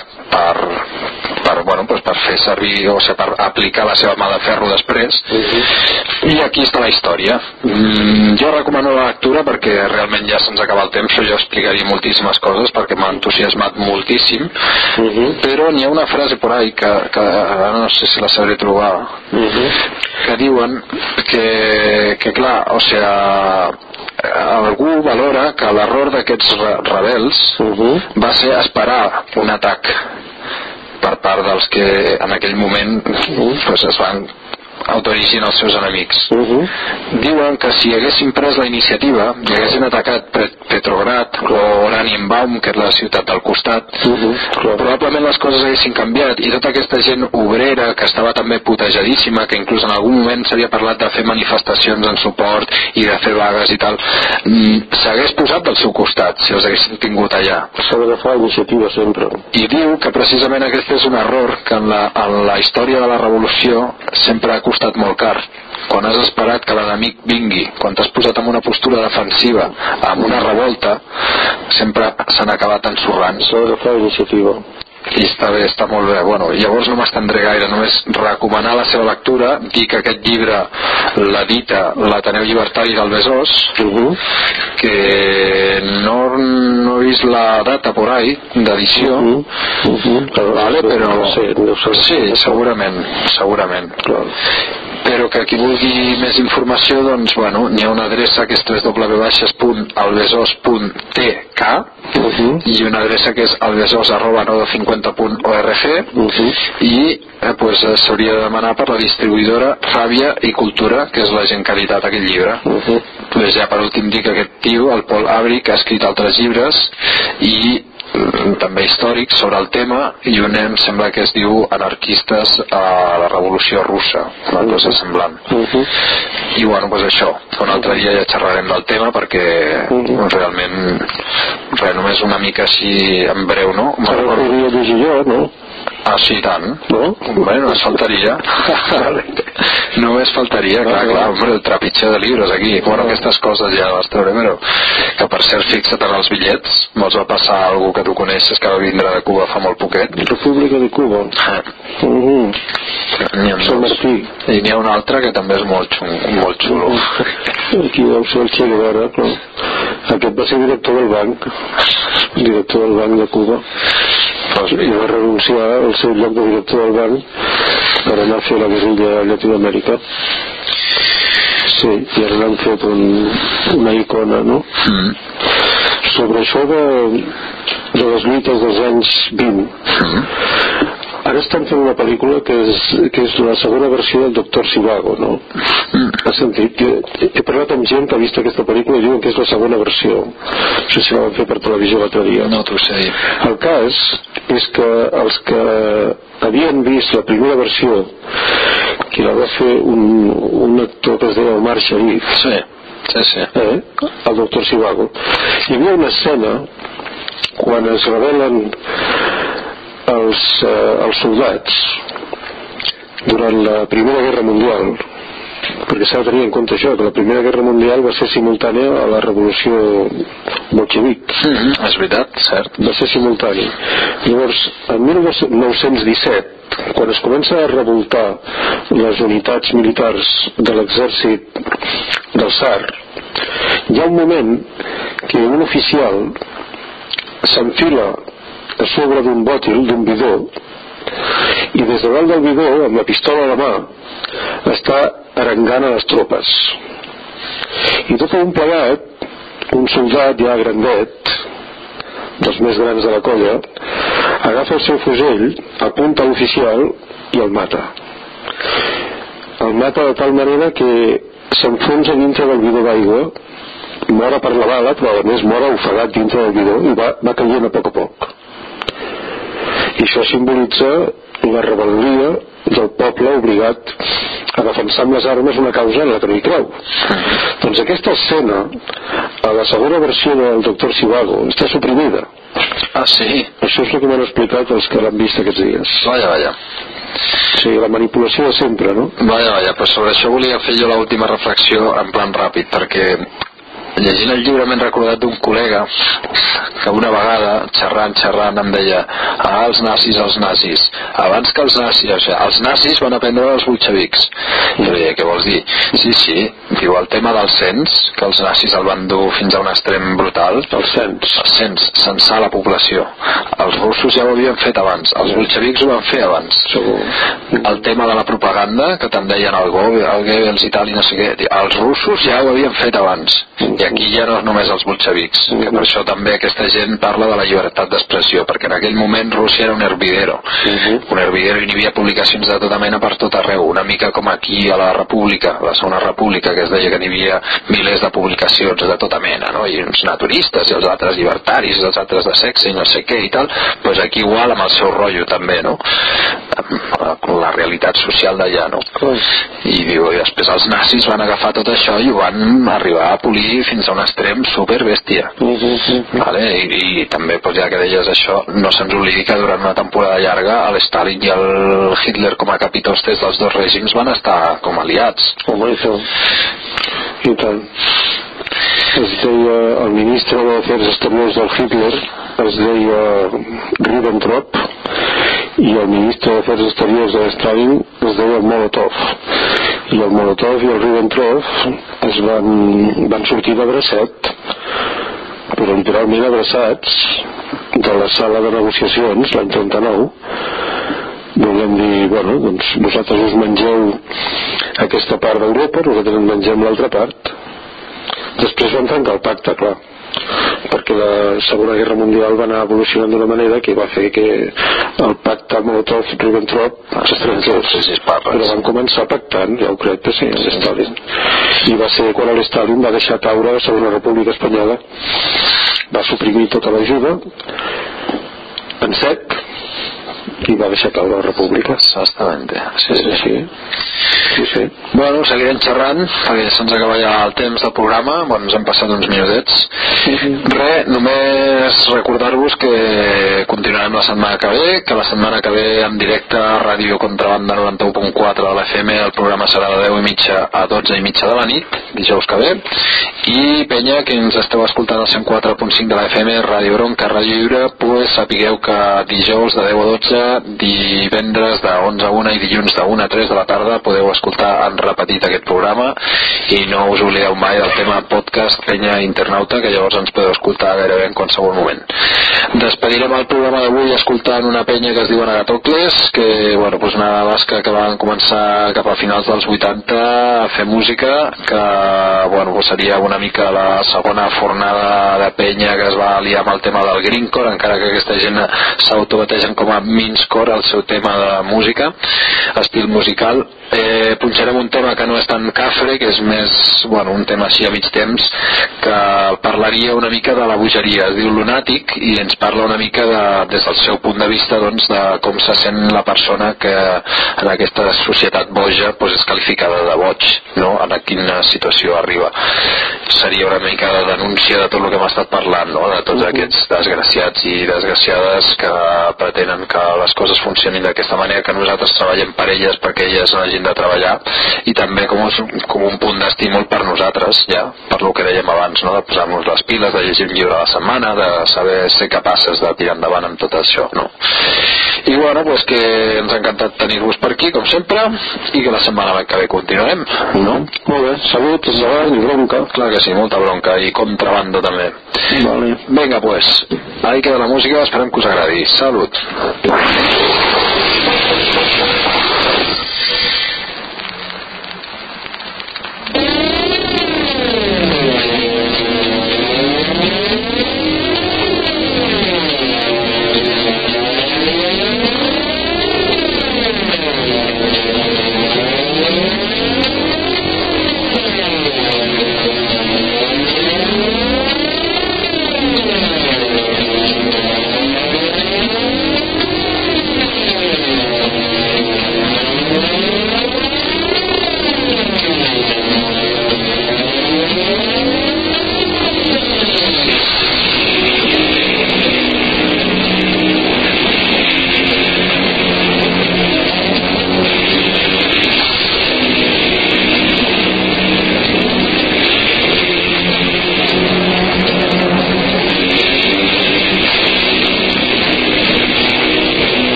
per fer servir, o sigui, per aplicar la seva mà de ferro després, i aquí està la història. Jo recomano la lectura perquè realment ja se'ns acaba el temps, jo explicaria moltíssimes coses perquè m'ha entusiasmat moltíssim, però n'hi ha una frase por ahí que no sé si la sabré trobar, que diuen que clar, o sigui, algú valora que l'error d'aquests rebels va ser esperar un atac per part dels que en aquell moment es van autorigin els seus enemics. Diuen que si haguessin pres la iniciativa i haguessin atacat Petrograd o Oranienbaum, que és la ciutat del costat, probablement les coses haguessin canviat, i tota aquesta gent obrera que estava també putejadíssima, que inclús en algun moment s'havia parlat de fer manifestacions en suport i de fer vagues i tal, s'hagués posat del seu costat si els haguessin tingut allà.
S'ha d'agafar iniciativa sempre.
I diu que precisament aquest és un error que en la història de la revolució sempre ha costat molt car. Quan has esperat que l'enemic vingui, quan t'has posat en una postura defensiva, amb una revolta, sempre s'han acabat ensorrant.
S'ha d'agafar iniciativa.
I està bé, està molt bé. Bueno, llavors no m'estendré gaire, només recomanar la seva lectura, dir que aquest llibre l'edita l'Ateneu Llibertari del Besòs, que no he vist la data por ahí d'edició, vale, però sí, segurament. Però que qui vulgui més informació, doncs, bueno, n'hi ha una adreça que és www.albesòs.tk i una adreça que és albesòs@nodo50.org i pues s'hauria de demanar per la distribuïdora Ràbia i Cultura, que és la gent que ha editat aquest llibre. Pues ja per últim dir que aquest tio, el Paul Abric, ha escrit altres llibres i també històrics sobre el tema, i un em sembla que es diu Anarquistes a la Revolució Russa, una cosa semblant. I bueno, doncs això, un altre dia ja xerrarem del tema perquè realment només una mica així en breu, no?
Podria llegir jo, no?
Ah, sí, tant. No? Bé, només faltaria. Només faltaria, clar, hombre, el trepitger de llibres aquí. Bueno, aquestes coses ja les trauré, però que per cert, fixa't en els bitllets, vols va passar algú que tu coneixes que va vindre de Cuba fa molt poquet.
República de Cuba. Sant Martí.
I n'hi ha un altre que també és molt xulo.
Aquí deu ser el Che Guevara, però aquest va ser director del banc de Cuba, i va renunciar al seu lloc de director del banc per anar a fer la guerrilla a Llatinoamèrica. Sí, i ara l'han fet una icona, no? Sobre això de les lluites dels anys 20, ara estan fent una pel·lícula que és la segona versió del Doctor Zhivago, no? Has sentit? He parlat amb gent que ha vist aquesta pel·lícula i diuen que és la segona versió. No sé si la van fer per televisió l'altre dia.
No t'ho sé.
El cas és que els que havien vist la primera versió, que la va fer un actor que es deia Omar Sharif, el Doctor Zhivago, hi havia una escena quan es revelen els soldats durant la Primera Guerra Mundial, perquè s'ha de tenir en compte això, que la Primera Guerra Mundial va ser simultània a la revolució bolxevic.
És veritat, cert.
Va ser simultani. Llavors, en 1917, quan es comença a revoltar les unitats militars de l'exèrcit del Tsar, hi ha un moment que un oficial s'enfila a sobre d'un bòtil, d'un bidó, i des de dalt del bidó, amb la pistola a la mà, està arengant a les tropes. I tot un plegat, un soldat ja grandet, dels més grans de la colla, agafa el seu fusell, apunta a l'oficial i el mata. El mata de tal manera que s'enfonsa dintre del bidó d'aigua, mora per la bala, però a més mora ofegat dintre del bidó i va caient a poc. I això simbolitza la rebel·lia del poble obligat a defensar amb les armes una causa en la que no hi creu. Doncs aquesta escena, a la segona versió del Doctor Zhivago, està suprimida.
Ah, sí?
Això és el que m'han explicat els que l'han vist aquests dies.
Vaja.
Sí, la manipulació de sempre, no?
Vaja, però sobre això volia fer jo l'última reflexió en plan ràpid, perquè llegint el llibre m'he recordat d'un col·lega que una vegada, xerrant, em deia els nazis, abans que els nazis, o sigui, els nazis van aprendre dels bolxevics. I jo deia, què vols dir? Sí, diu el tema del cens, que els nazis el van dur fins a un extrem brutal.
El cens,
censar la població. Els russos ja ho havien fet abans, els bolxevics ho van fer abans. El tema de la propaganda, que te'n deien el Goebbels i tal, i no sé què, els russos ja ho havien fet abans. I aquí ja no és només els bolxevics, que per això també aquesta gent parla de la llibertat d'expressió, perquè en aquell moment Rússia era un hervidero, i n'hi havia publicacions de tota mena per tot arreu, una mica com aquí a la República, la Segona República, que es deia que n'hi havia milers de publicacions de tota mena, no? I uns naturistes i els altres llibertaris, els altres de sexe i no sé què i tal, doncs aquí igual amb el seu rotllo també, no? La realitat social d'allà, no? I diu, i després els nazis van agafar tot això i ho van arribar a polir fins a un extrem superbèstia. Vale? I també, doncs, ja que deies això, no se'ns oblidi que durant una temporada llarga l'Stalin i el Hitler com a capitostes dels dos règims van estar com aliats.
I tant. Es deia el ministre d'Afers Exteriors del Hitler, es deia Ribbentrop, i el ministre d'Afers Exteriors de Stalin es deia Molotov. I el Molotov i el Ribbentrop es van sortir de bracet, però literalment abraçats, de la sala de negociacions l'any 39. Volem dir, bueno, doncs vosaltres us mengeu aquesta part d'Europa, nosaltres ens mengem l'altra part. Després van trencar el pacte, clar, perquè la Segona Guerra Mundial va anar evolucionant d'una manera que va fer que el pacte Molotov-Ribbentrop es trenqués, però van començar pactant, ja ho crec que sí, l'Stalin, i va ser quan l'Stalin va deixar caure la Segona República Espanyola, va suprimir tota l'ajuda en sec i va deixar caure la república.
Exactamente.
Sí.
Bueno, seguirem xerrant perquè se'ns acaba ja el temps del programa. Bueno, ens hem passat uns minutets. Només recordar-vos que continuarem la setmana que ve, que la setmana que ve en directe a Ràdio Contrabanda 91.4 de l'FM el programa serà de 10:30 a 12:30 de la nit, dijous que ve. I penya, que ens esteu escoltant al 104.5 de l'FM, Ràdio Bronca, Ràdio Lliure, pues sapigueu que dijous de 10 a 12, divendres de 11 a 1 i dilluns de 1 a 3 de la tarda podeu escoltar en repetit aquest programa, i no us oblideu mai del tema podcast penya internauta, que llavors ens podeu escoltar gairebé en qualsevol moment. Despedirem el programa d'avui escoltant una penya que es diuen Agatocles, que bueno, pues una basca que van començar cap a finals dels 80 a fer música, que bueno, pues seria una mica la segona fornada de penya que es va liar amb el tema del greencore, encara que aquesta gent s'autobategen com a mincecore el seu tema de música, estil musical. Punxarem un tema que no és tan cafre, que és més, bueno, un tema així a mig temps, que parlaria una mica de la bogeria. Es diu Lunàtic i ens parla una mica des del seu punt de vista, doncs, de com se sent la persona que en aquesta societat boja doncs, és qualificada de boig, no? En quina situació arriba. Seria una mica de denúncia de tot el que hem estat parlant, no? De tots aquests desgraciats i desgraciades que pretenen que les coses funcionin d'aquesta manera, que nosaltres treballem per elles perquè elles no hagin de treballar, i també com un punt d'estímul per nosaltres, ja, per lo que dèiem abans, no? De posar-nos les piles, de llegir un llibre a la setmana, de saber ser capaces de tirar endavant amb tot això, no? I bueno, pues que ens ha encantat tenir-vos per aquí, com sempre, i que la setmana que ve continuem, no?
Molt bé, salut, endavant i bronca.
Clar que sí, molta bronca, i contrabando també.
Vale.
Venga, pues, ahí queda la música, esperem que us agradi. Salut.